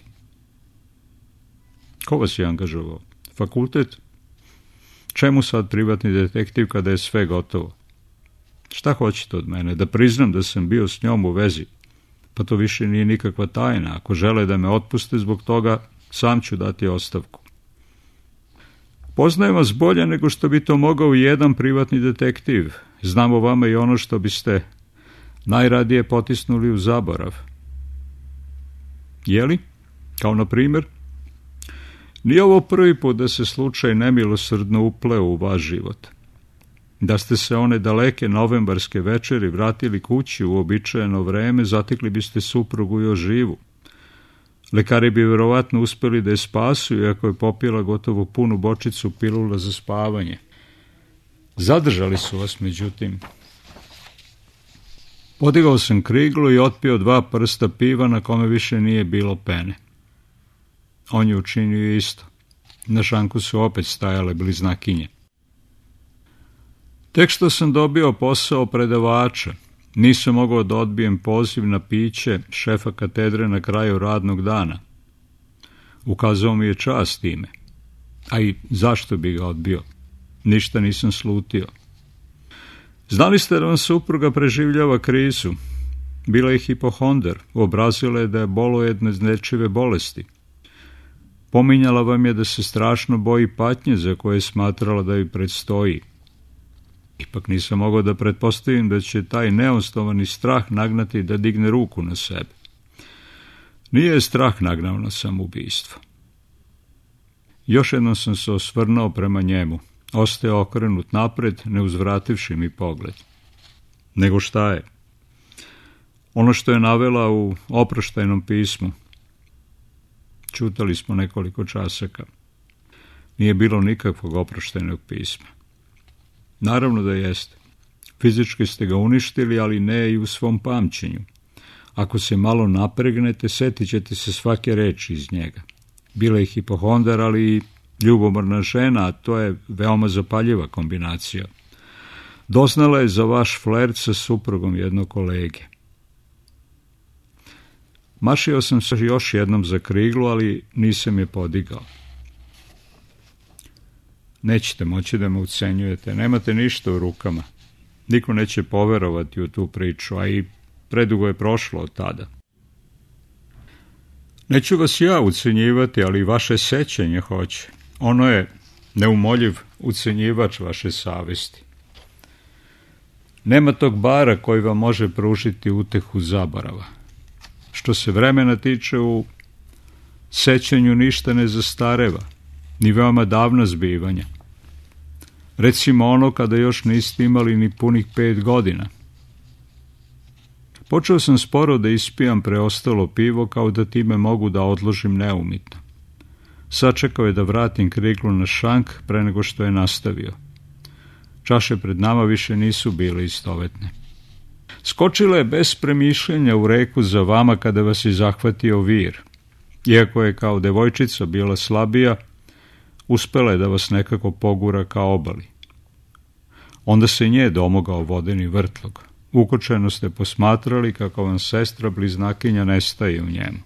Ko vas je angažovao? Fakultet? Čemu sad privatni detektiv kada je sve gotovo? Šta hoćete od mene? Da priznam da sam bio s njom u vezi? Pa to više nije nikakva tajna. Ako žele da me otpuste zbog toga, sam ću dati ostavku. Poznajem vas bolje nego što bi to mogao jedan privatni detektiv. Znam o vama i ono što biste najradije potisnuli u zaborav. Jeli? Kao na primjer? Nije ovo prvi put da se slučaj nemilosrdno upleo u vaš život. Da ste se one daleke novembarske večeri vratili kući u uobičajeno vreme, zatekli biste suprugu još živu. Lekari bi vjerovatno uspjeli da je spasu, iako je popila gotovo punu bočicu pilula za spavanje. Zadržali su vas, međutim. Podigao sam kriglu i otpio 2 prsta piva na kome više nije bilo pene. On je učinio isto. Na šanku su opet stajale bliznakinje. Tek što sam dobio posao predavača, nisam mogao da odbijem poziv na piće šefa katedre na kraju radnog dana. Ukazao mi je čast time. A i zašto bi ga odbio? Ništa nisam slutio. Znali ste da vam supruga preživljava krizu. Bila je hipohonder, obrazila je da je boluje od neizlečive bolesti. Pominjala vam je da se strašno boji patnje za koje je smatrala da joj predstoji. Ipak nisam mogao da pretpostavim da će taj neosnovani strah nagnati da digne ruku na sebe. Nije je strah nagnao na samoubistvo. Još jednom sam se osvrnuo prema njemu. Ostaje okrenut napred, ne uzvrativši mi pogled. Nego šta je? Ono što je navela u oproštajnom pismu. Čutali smo nekoliko časaka. Nije bilo nikakvog oproštajnog pisma. Naravno da jeste. Fizički ste ga uništili, ali ne i u svom pamćenju. Ako se malo napregnete, setit ćete se svake reči iz njega. Bila je hipohondar, ali i ljubomorna žena, a to je veoma zapaljiva kombinacija. Doznala je za vaš flert sa suprugom jednog kolege. Mašio sam se još jednom za kriglu, ali nisam je podigao. Nećete moći da me ucenjujete, nemate ništa u rukama. Niko neće poverovati u tu priču, a i predugo je prošlo od tada. Neću vas ja ucenjivati, ali vaše sećanje hoće. Ono je neumoljiv ucenjivač vaše savesti. Nema tog bara koji vam može pružiti utehu zaborava. Što se vremena tiče, u sećanju ništa ne zastareva, ni veoma davna zbivanja. Recimo ono kada još niste imali ni punih 5 godina. Počeo sam sporo da ispijam preostalo pivo, kao da time mogu da odložim neumitno. Sačekao je da vratim kriglu na šank pre nego što je nastavio. Čaše pred nama više nisu bile istovetne. Skočila je bez premišljenja u reku za vama kada vas je zahvatio vir. Iako je kao devojčica bila slabija, Uspela je da vas nekako pogura ka obali. Onda se nje domogao vodeni vrtlog. Ukočeno ste posmatrali kako vam sestra bliznakinja nestaje u njemu.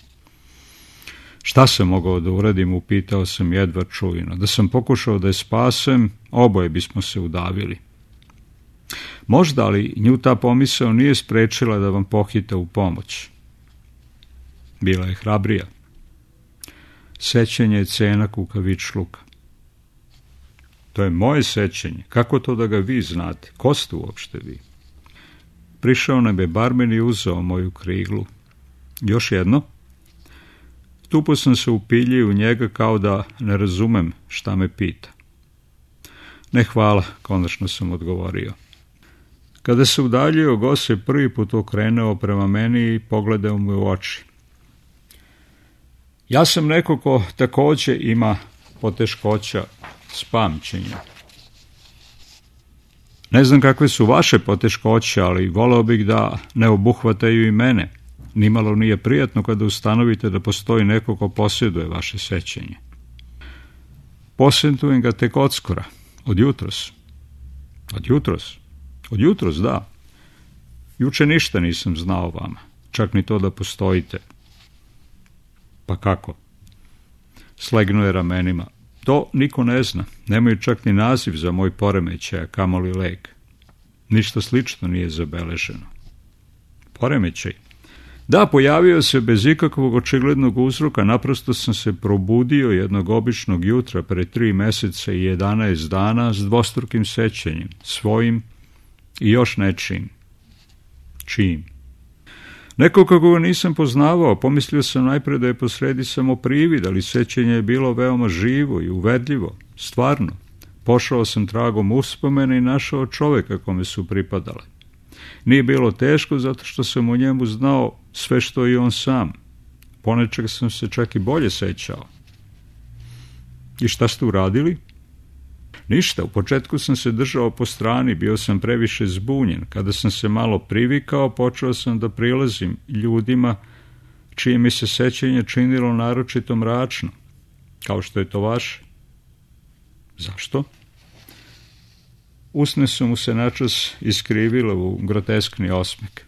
Šta sam mogao da uradim, upitao sam jedva čujno. Da sam pokušao da je spasem, oboje bismo se udavili. Možda, ali nju ta pomisao nije sprečila da vam pohita u pomoć. Bila je hrabrija. Sećanje je cena kukavičluka. To je moje sećanje. Kako to da ga vi znate? Ko ste uopšte vi? Prišao nam je barmen i uzeo moju kriglu. Još jedno? Tupo sam se upiljio u njega kao da ne razumem šta me pita. Ne hvala, konačno sam odgovorio. Kada se udaljio, go se prvi put okrenuo prema meni i pogledao mu u oči. Ja sam neko ko takođe ima poteškoća s pamćenjem. Ne znam kakve su vaše poteškoće, ali voleo bih da ne obuhvataju i mene. Nimalo nije prijatno kada ustanovite da postoji neko ko posjeduje vaše sećanje. Posjedujem ga tek odskora, od jutros. Od jutros? Od jutros, da. Juče ništa nisam znao o vama, čak ni to da postojite. Pa kako? Slegnuo je ramenima. To niko ne zna, nemaju čak ni naziv za moj poremećaj, a kamoli lek. Ništa slično nije zabeleženo. Poremećaj? Da, pojavio se bez ikakvog očiglednog uzroka, naprosto sam se probudio jednog običnog jutra pre 3 meseca i 11 dana s dvostrukim sećanjem, svojim i još nečim. Čim? Neko kako ga nisam poznavao, pomislio sam najpre da je posredi samo privid, ali sećanje je bilo veoma živo i uverljivo, stvarno. Pošao sam tragom uspomene i našao čoveka kome su pripadale. Nije bilo teško zato što sam o njemu znao sve što i on sam. Ponečeg sam se čak i bolje sećao. I šta ste uradili? Ništa, u početku sam se držao po strani, bio sam previše zbunjen. Kada sam se malo privikao, počeo sam da prilazim ljudima čije mi se sećanje činilo naročito mračno, kao što je to vaše. Zašto? Usne su mu se načas iskrivile u groteskni osmek.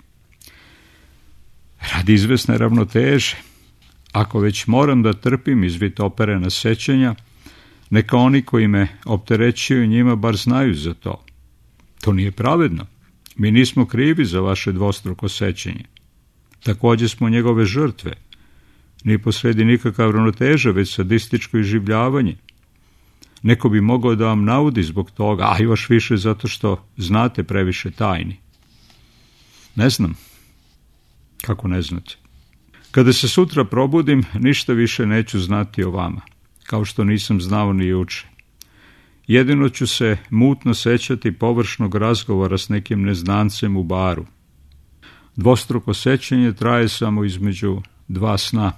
Radi izvesne ravnoteže. Ako već moram da trpim izvitoperena sećanja, neka oni koji me opterećuju njima bar znaju za to. To nije pravedno. Mi nismo krivi za vaše dvostruko sećanje. Takođe smo njegove žrtve. Nije posredi nikakav ravnoteža, već sadističko iživljavanje. Neko bi mogao da vam naudi zbog toga, a još više zato što znate previše tajni. Ne znam. Kako ne znate? Kada se sutra probudim, ništa više neću znati o vama, kao što nisam znao ni juče. Jedino ću se mutno sećati površnog razgovora s nekim neznancem u baru. Dvostruko sećanje traje samo između 2 sna.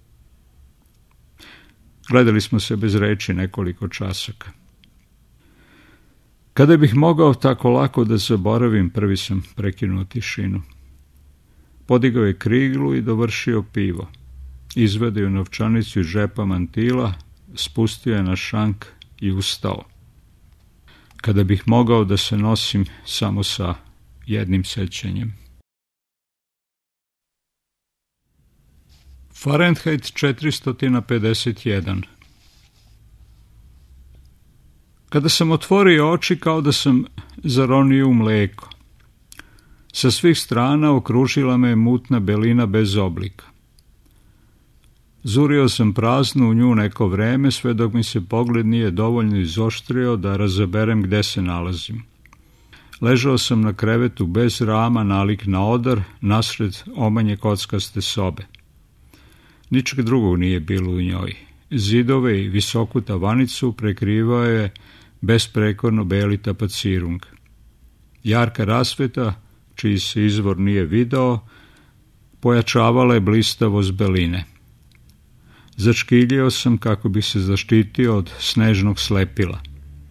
Gledali smo se bez reči nekoliko časaka. Kada bih mogao tako lako da zaboravim, prvi sam prekinuo tišinu. Podigao je kriglu i dovršio pivo. Izvadio je novčanicu iz džepa mantila, spustio je na šank i ustao. Kada bih mogao da se nosim samo sa jednim sećanjem. Fahrenheit 451. Kada sam otvorio oči, kao da sam zaronio u mleko. Sa svih strana okružila me mutna belina bez oblika. Zurio sam praznu u nju neko vreme, sve dok mi se pogled nije dovoljno izoštrio da razaberem gde se nalazim. Ležao sam na krevetu bez rama, nalik na odar, nasred omanje kockaste sobe. Ničeg drugog nije bilo u njoj. Zidove i visoku tavanicu prekrivao je besprekorno beli tapacirung. Jarka rasveta, čiji se izvor nije video, pojačavala je blistavost beline. Začkiljio sam kako bi se zaštitio od snežnog slepila.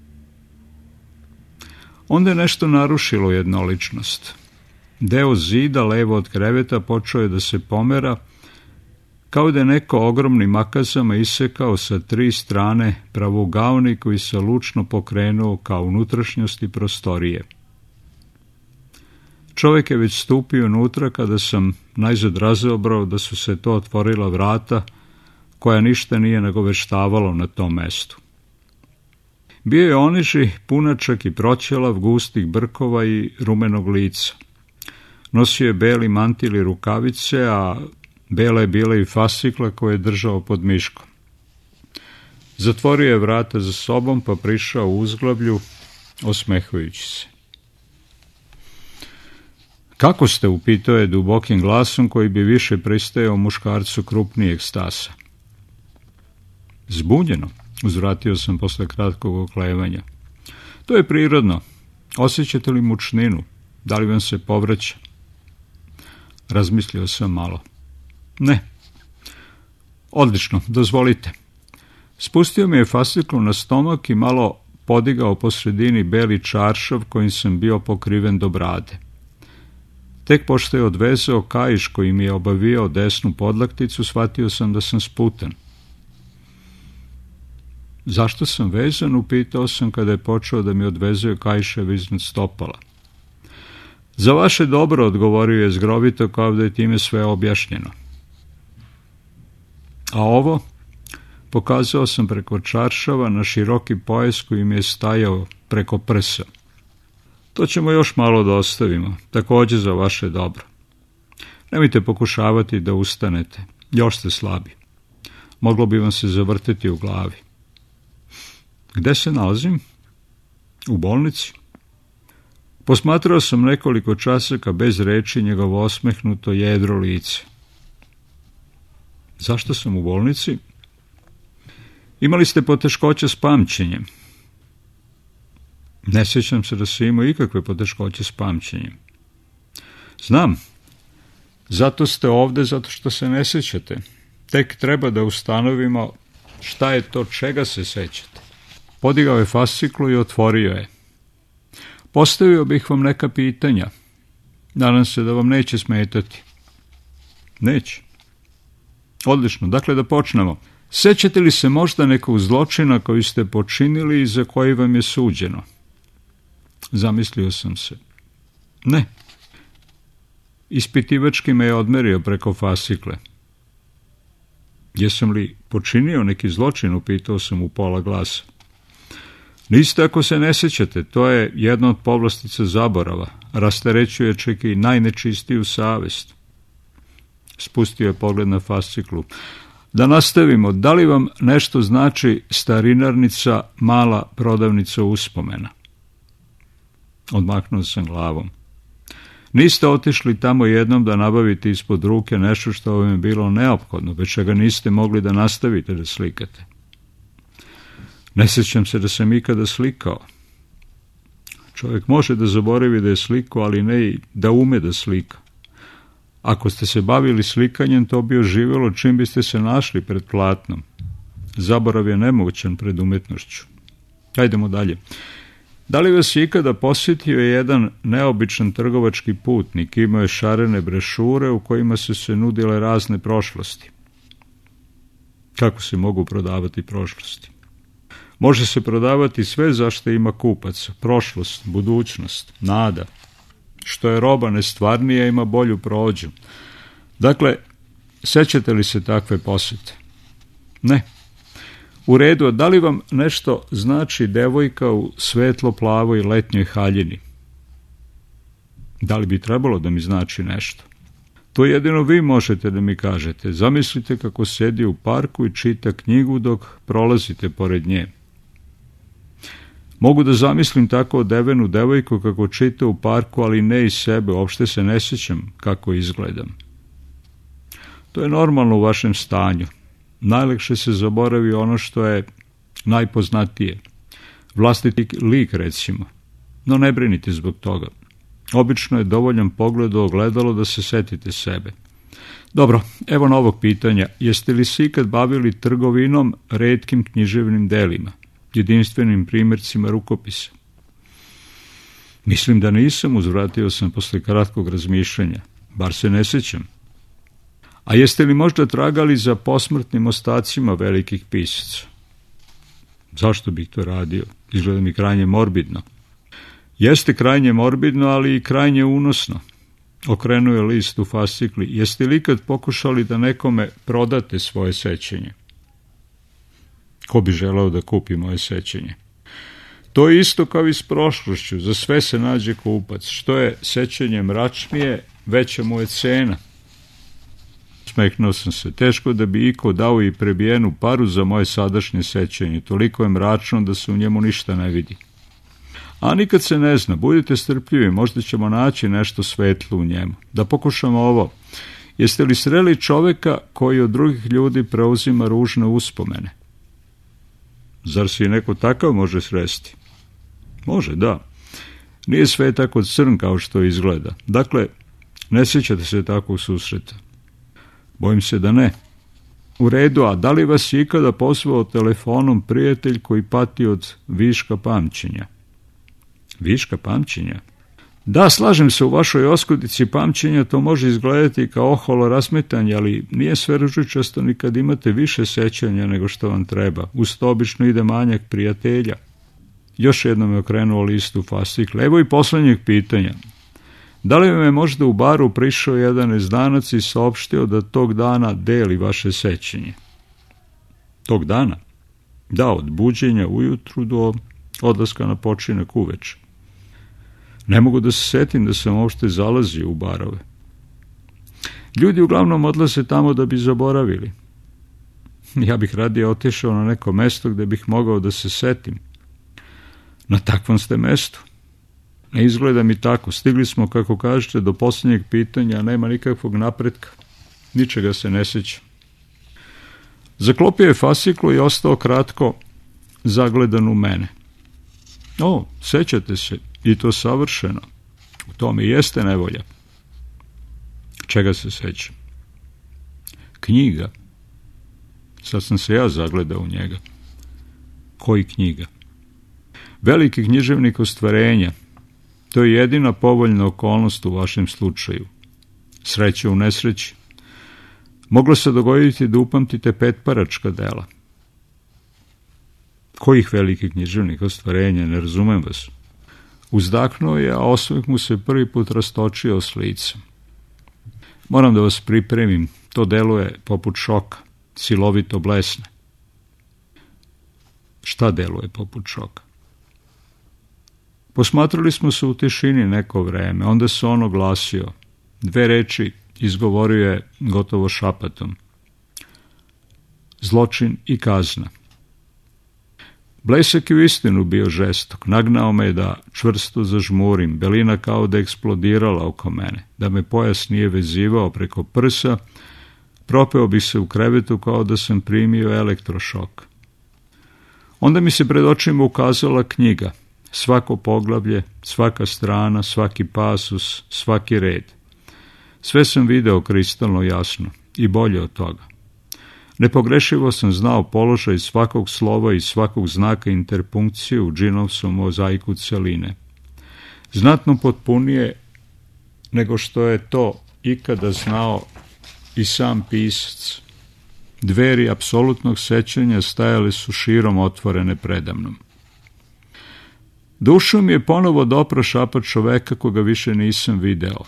Onda je nešto narušilo jednoličnost. Deo zida levo od kreveta počeo je da se pomera, kao da je neko ogromnim makazama isekao sa 3 strane pravougaonik koji se lučno pokrenuo kao unutrašnjosti prostorije. Čovjek je već stupio unutra kada sam najzad razobrao da su se to otvorila vrata koja ništa nije nagoveštavalo na tom mestu. Bio je oniži, punačak i proćelav, gustih brkova i rumenog lica. Nosio je beli mantil i rukavice, a bela je bila i fascikla koju je držao pod miškom. Zatvorio je vrata za sobom pa prišao u uzglavlju, osmehujući se. Kako ste, upitao je dubokim glasom koji bi više pristajao muškarcu krupnijeg stasa. Zbunjeno, uzvratio sam posle kratkog oklevanja. To je prirodno. Osjećate li mučninu? Da li vam se povraća? Razmislio sam malo. Ne. Odlično, dozvolite. Spustio mi je fasciklu na stomak i malo podigao po sredini beli čaršav kojim sam bio pokriven do brade. Tek pošto je odvezao kaiš koji mi je obavijao desnu podlakticu, shvatio sam da sam sputan. Zašto sam vezan, upitao sam kada je počeo da mi odvezuje kaišev iznad stopala. Za vaše dobro, odgovorio je zgrovito kao da je time sve objašnjeno. A ovo? Pokazao sam preko čaršava na široki pojas koji mi je stajao preko prsa. To ćemo još malo da ostavimo, također za vaše dobro. Nemojte pokušavati da ustanete, još ste slabi. Moglo bi vam se zavrteti u glavi. Gde se nalazim? U bolnici. Posmatrao sam nekoliko časaka bez reči njegovo osmehnuto jedro lice. Zašto sam u bolnici? Imali ste poteškoće s pamćenjem. Ne sjećam se da sam imao ikakve poteškoće s pamćenjem. Znam. Zato ste ovde, zato što se ne sjećate. Tek treba da ustanovimo šta je to čega se sećate. Podigao je fasciklu i otvorio je. Postavio bih vam neka pitanja. Nadam se da vam neće smetati. Neće. Odlično, dakle da počnemo. Sećate li se možda nekog zločina koji ste počinili i za koji vam je suđeno? Zamislio sam se. Ne. Ispitivački me je odmerio preko fascikle. Jesam li počinio neki zločin, upitao sam u pola glasa. Niste ako se ne sjećate, to je jedna od povlastica zaborava, rasterećuje čak i najnečistiju savest. Spustio je pogled na fasciklu. Da nastavimo, da li vam nešto znači starinarnica, mala prodavnica uspomena? Odmahnuo sam glavom. Niste otišli tamo jednom da nabavite ispod ruke nešto što vam je bilo neophodno, bez čega niste mogli da nastavite da slikate. Ne sjećam se da sam ikada slikao. Čovjek može da zaboravi da je slikao, ali ne i da ume da slika. Ako ste se bavili slikanjem, to bi oživjelo čim biste se našli pred platnom. Zaborav je nemogućan pred umetnošću. Hajdemo dalje. Da li vas je ikada posjetio jedan neobičan trgovački putnik, imao je šarene brešure u kojima su se nudile razne prošlosti? Kako se mogu prodavati prošlosti? Može se prodavati sve zašto ima kupaca, prošlost, budućnost, nada. Što je roba nestvarnija, ima bolju prođu. Dakle, sećate li se takve posjete? Ne. U redu, a da li vam nešto znači devojka u svetlo-plavoj letnjoj haljini? Da li bi trebalo da mi znači nešto? To jedino vi možete da mi kažete. Zamislite kako sedi u parku i čita knjigu dok prolazite pored nje. Mogu da zamislim tako odevenu devojku kako čita u parku, ali ne iz sebe, uopšte se ne sjećam kako izgledam. To je normalno u vašem stanju. Najlakše se zaboravi ono što je najpoznatije. Vlastiti lik, recimo. No ne brinite zbog toga. Obično je dovoljan pogled u ogledalo da se setite sebe. Dobro, evo novog pitanja. Jeste li se ikad bavili trgovinom retkim književnim delima, jedinstvenim primjercima rukopisa? Mislim da nisam, uzvratio sam posle kratkog razmišljanja. Bar se ne sjećam. A jeste li možda tragali za posmrtnim ostacima velikih pisaca? Zašto bih to radio? Izgleda mi krajnje morbidno. Jeste krajnje morbidno, ali i krajnje unosno. Okrenuo je list u fascikli. Jeste li ikad pokušali da nekome prodate svoje sećanje? Ko bi želeo da kupi moje sećanje? To je isto kao i s prošlošću. Za sve se nađe kupac. Što je sećanje mračnije, veća mu je cena. Smeknuo sam se. Teško da bi iko dao i prebijenu paru za moje sadašnje sećanje. Toliko je mračno da se u njemu ništa ne vidi. A nikad se ne zna. Budite strpljivi. Možda ćemo naći nešto svetlo u njemu. Da pokušamo ovo. Jeste li sreli čoveka koji od drugih ljudi preuzima ružne uspomene? Zar se i neko takav može sresti? Može, da. Nije sve tako crn kao što izgleda. Dakle, ne sjećate se takvog susreta? Bojim se da ne. U redu, a da li vas je ikada pozvao telefonom prijatelj koji pati od viška pamćenja? Viška pamćenja? Da, slažem se, u vašoj oskudici pamćenja to može izgledati kao oholo rasmetanje, ali nije sve ružičasto ni kad imate više sećanja nego što vam treba. Uz to obično ide manjak prijatelja. Još jednom je okrenuo listu fascikla. Evo i poslednjeg pitanja. Da li vam je možda u baru prišao jedan izdanac i saopštio da tog dana deli vaše sećanje? Tog dana? Da, od buđenja ujutru do odlaska na počinak uveče. Ne mogu da se setim da sam uopšte zalazio u barove. Ljudi uglavnom odlaze tamo da bi zaboravili. Ja bih radije otišao na neko mesto gde bih mogao da se setim. Na takvom ste mestu. Ne izgleda mi tako. Stigli smo, kako kažete, do posljednjeg pitanja, a nema nikakvog napretka. Ničega se ne sjeća. Zaklopio je fasciklu i ostao kratko zagledan u mene. O, sećate se, i to savršeno. U tome i jeste nevolja. Čega se sećam? Knjiga. Sad sam se ja zagledao u njega. Koji knjiga? Veliki književnik ostvarenja. To je jedina povoljna okolnost u vašem slučaju. Sreća u nesreći. Moglo se dogoditi da upamtite petparačka dela. Kojih velikih književnika ostvarenja, ne razumem vas. Uzdahnuo je, a osmeh mu se prvi put rastočio s licem. Moram da vas pripremim, to deluje poput šoka, silovito blesne. Šta deluje poput šoka? Posmatrali smo se u tišini neko vreme, onda se on oglasio. 2 reči izgovorio je gotovo šapatom. Zločin i kazna. Blesak je u istinu bio žestok, nagnao me da čvrsto zažmurim, belina kao da eksplodirala oko mene, da me pojas nije vezivao preko prsa, propeo bih se u krevetu kao da sam primio elektrošok. Onda mi se pred očima ukazala knjiga, svako poglavlje, svaka strana, svaki pasus, svaki red. Sve sam video kristalno jasno i bolje od toga. Nepogrešivo sam znao položaj svakog slova i svakog znaka interpunkcije u džinovskom mozaiku celine. Znatno potpunije nego što je to ikada znao i sam pisac. Dveri apsolutnog sećanja stajale su širom otvorene predamnom. Dušu mi je ponovo dopro šapat čoveka koga više nisam video.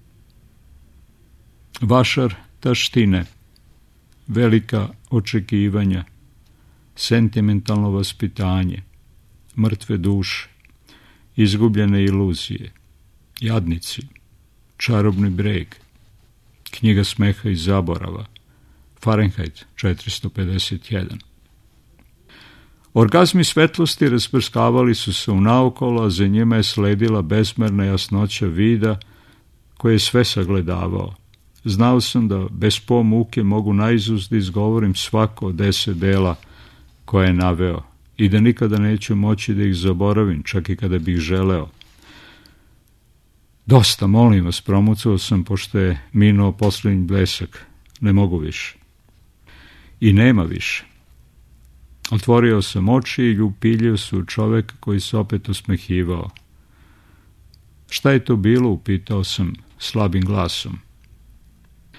Vašar taštine, velika očekivanja, sentimentalno vaspitanje, mrtve duše, izgubljene iluzije, jadnici, čarobni breg, knjiga smeha i zaborava, Fahrenheit 451. Orgazmi svetlosti rasprskavali su se unaokolo, a za njima je sledila bezmerna jasnoća vida koje je sve sagledavao. Znao sam da bez muke mogu naizust da izgovorim svako od 10 dela koje je naveo i da nikada neću moći da ih zaboravim, čak i kada bih želeo. Dosta, molim vas, promucao sam, pošto je minuo posljednji blesak. Ne mogu više. I nema više. Otvorio sam oči i ljupiljio se u čoveka koji se opet osmehivao. Šta je to bilo, upitao sam slabim glasom.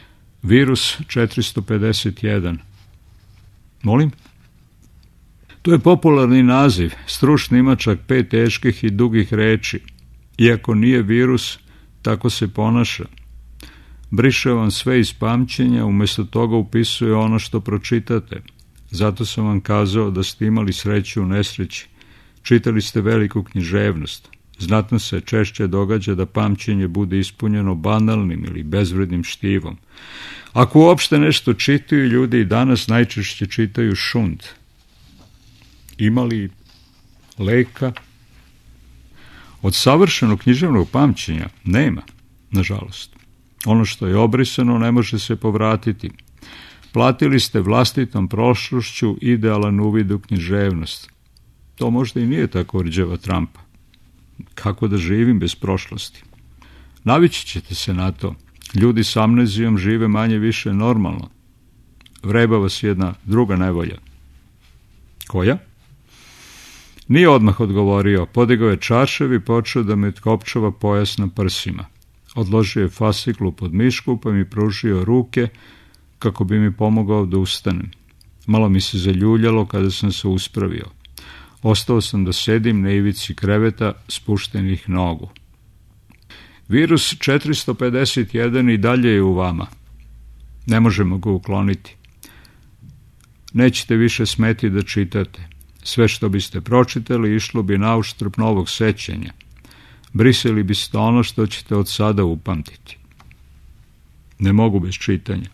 Virus 451. Molim? To je popularni naziv, stručni ima čak 5 teških i dugih reči. Iako nije virus, tako se ponaša. Briše vam sve iz pamćenja, umjesto toga upisuje ono što pročitate. Zato sam vam kazao da ste imali sreću u nesreći. Čitali ste veliku književnost. Znatno se češće događa da pamćenje bude ispunjeno banalnim ili bezvrednim štivom. Ako uopšte nešto čitaju, ljudi i danas najčešće čitaju šund. Ima li leka? Od savršenog književnog pamćenja nema, nažalost. Ono što je obrisano ne može se povratiti. Platili ste vlastitom prošlošću idealan uvid u književnost. To možda i nije tako rđava trampa. Kako da živim bez prošlosti? Navići ćete se na to. Ljudi s amnezijom žive manje više normalno. Vreba vas jedna druga nevolja. Koja? Nije odmah odgovorio. Podigao je čaršav i počeo da me tkopčava pojas na prsima. Odložio je fasciklu pod mišku pa mi pružio ruke kako bi mi pomogao da ustanem. Malo mi se zaljuljalo kada sam se uspravio. Ostao sam da sedim na ivici kreveta spuštenih nogu. Virus 451 i dalje je u vama. Ne možemo ga ukloniti. Nećete više smeti da čitate. Sve što biste pročitali išlo bi na uštrb novog sećanja. Brisali biste ono što ćete od sada upamtiti. Ne mogu bez čitanja.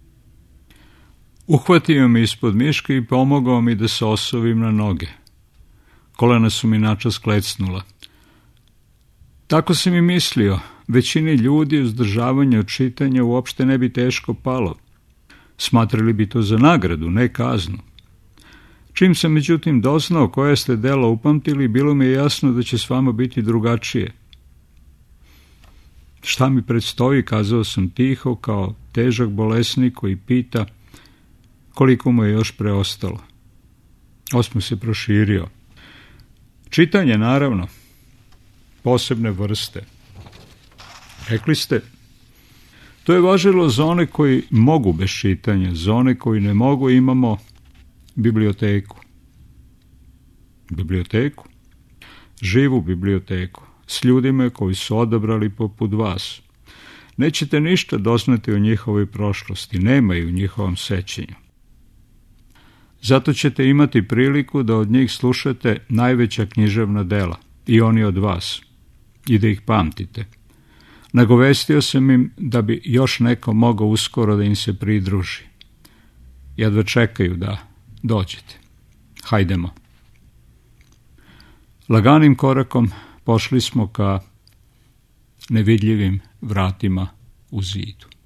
Uhvatio me ispod miške i pomogao mi da se osovim na noge. Kolena su mi načas klecnula. Tako sam i mislio, većini ljudi uzdržavanje od čitanja uopšte ne bi teško palo. Smatrali bi to za nagradu, ne kaznu. Čim sam međutim doznao koje ste dela upamtili, bilo mi je jasno da će s vama biti drugačije. Šta mi predstoji, kazao sam tiho, kao težak bolesnik koji pita koliko mu je još preostalo. Osmeh se proširio. Čitanje, naravno, posebne vrste. Rekli ste, to je važilo za one koji mogu bez čitanja, za one koji ne mogu imamo biblioteku. Biblioteku? Živu biblioteku, s ljudima koji su odabrali poput vas. Nećete ništa doznati o njihovoj prošlosti, nema i u njihovom sećanju. Zato ćete imati priliku da od njih slušate najveća književna dela, i oni od vas, i da ih pamtite. Nagovestio sam im da bi još neko mogao uskoro da im se pridruži. Jedva čekaju da dođete. Hajdemo. Laganim korakom pošli smo ka nevidljivim vratima u zidu.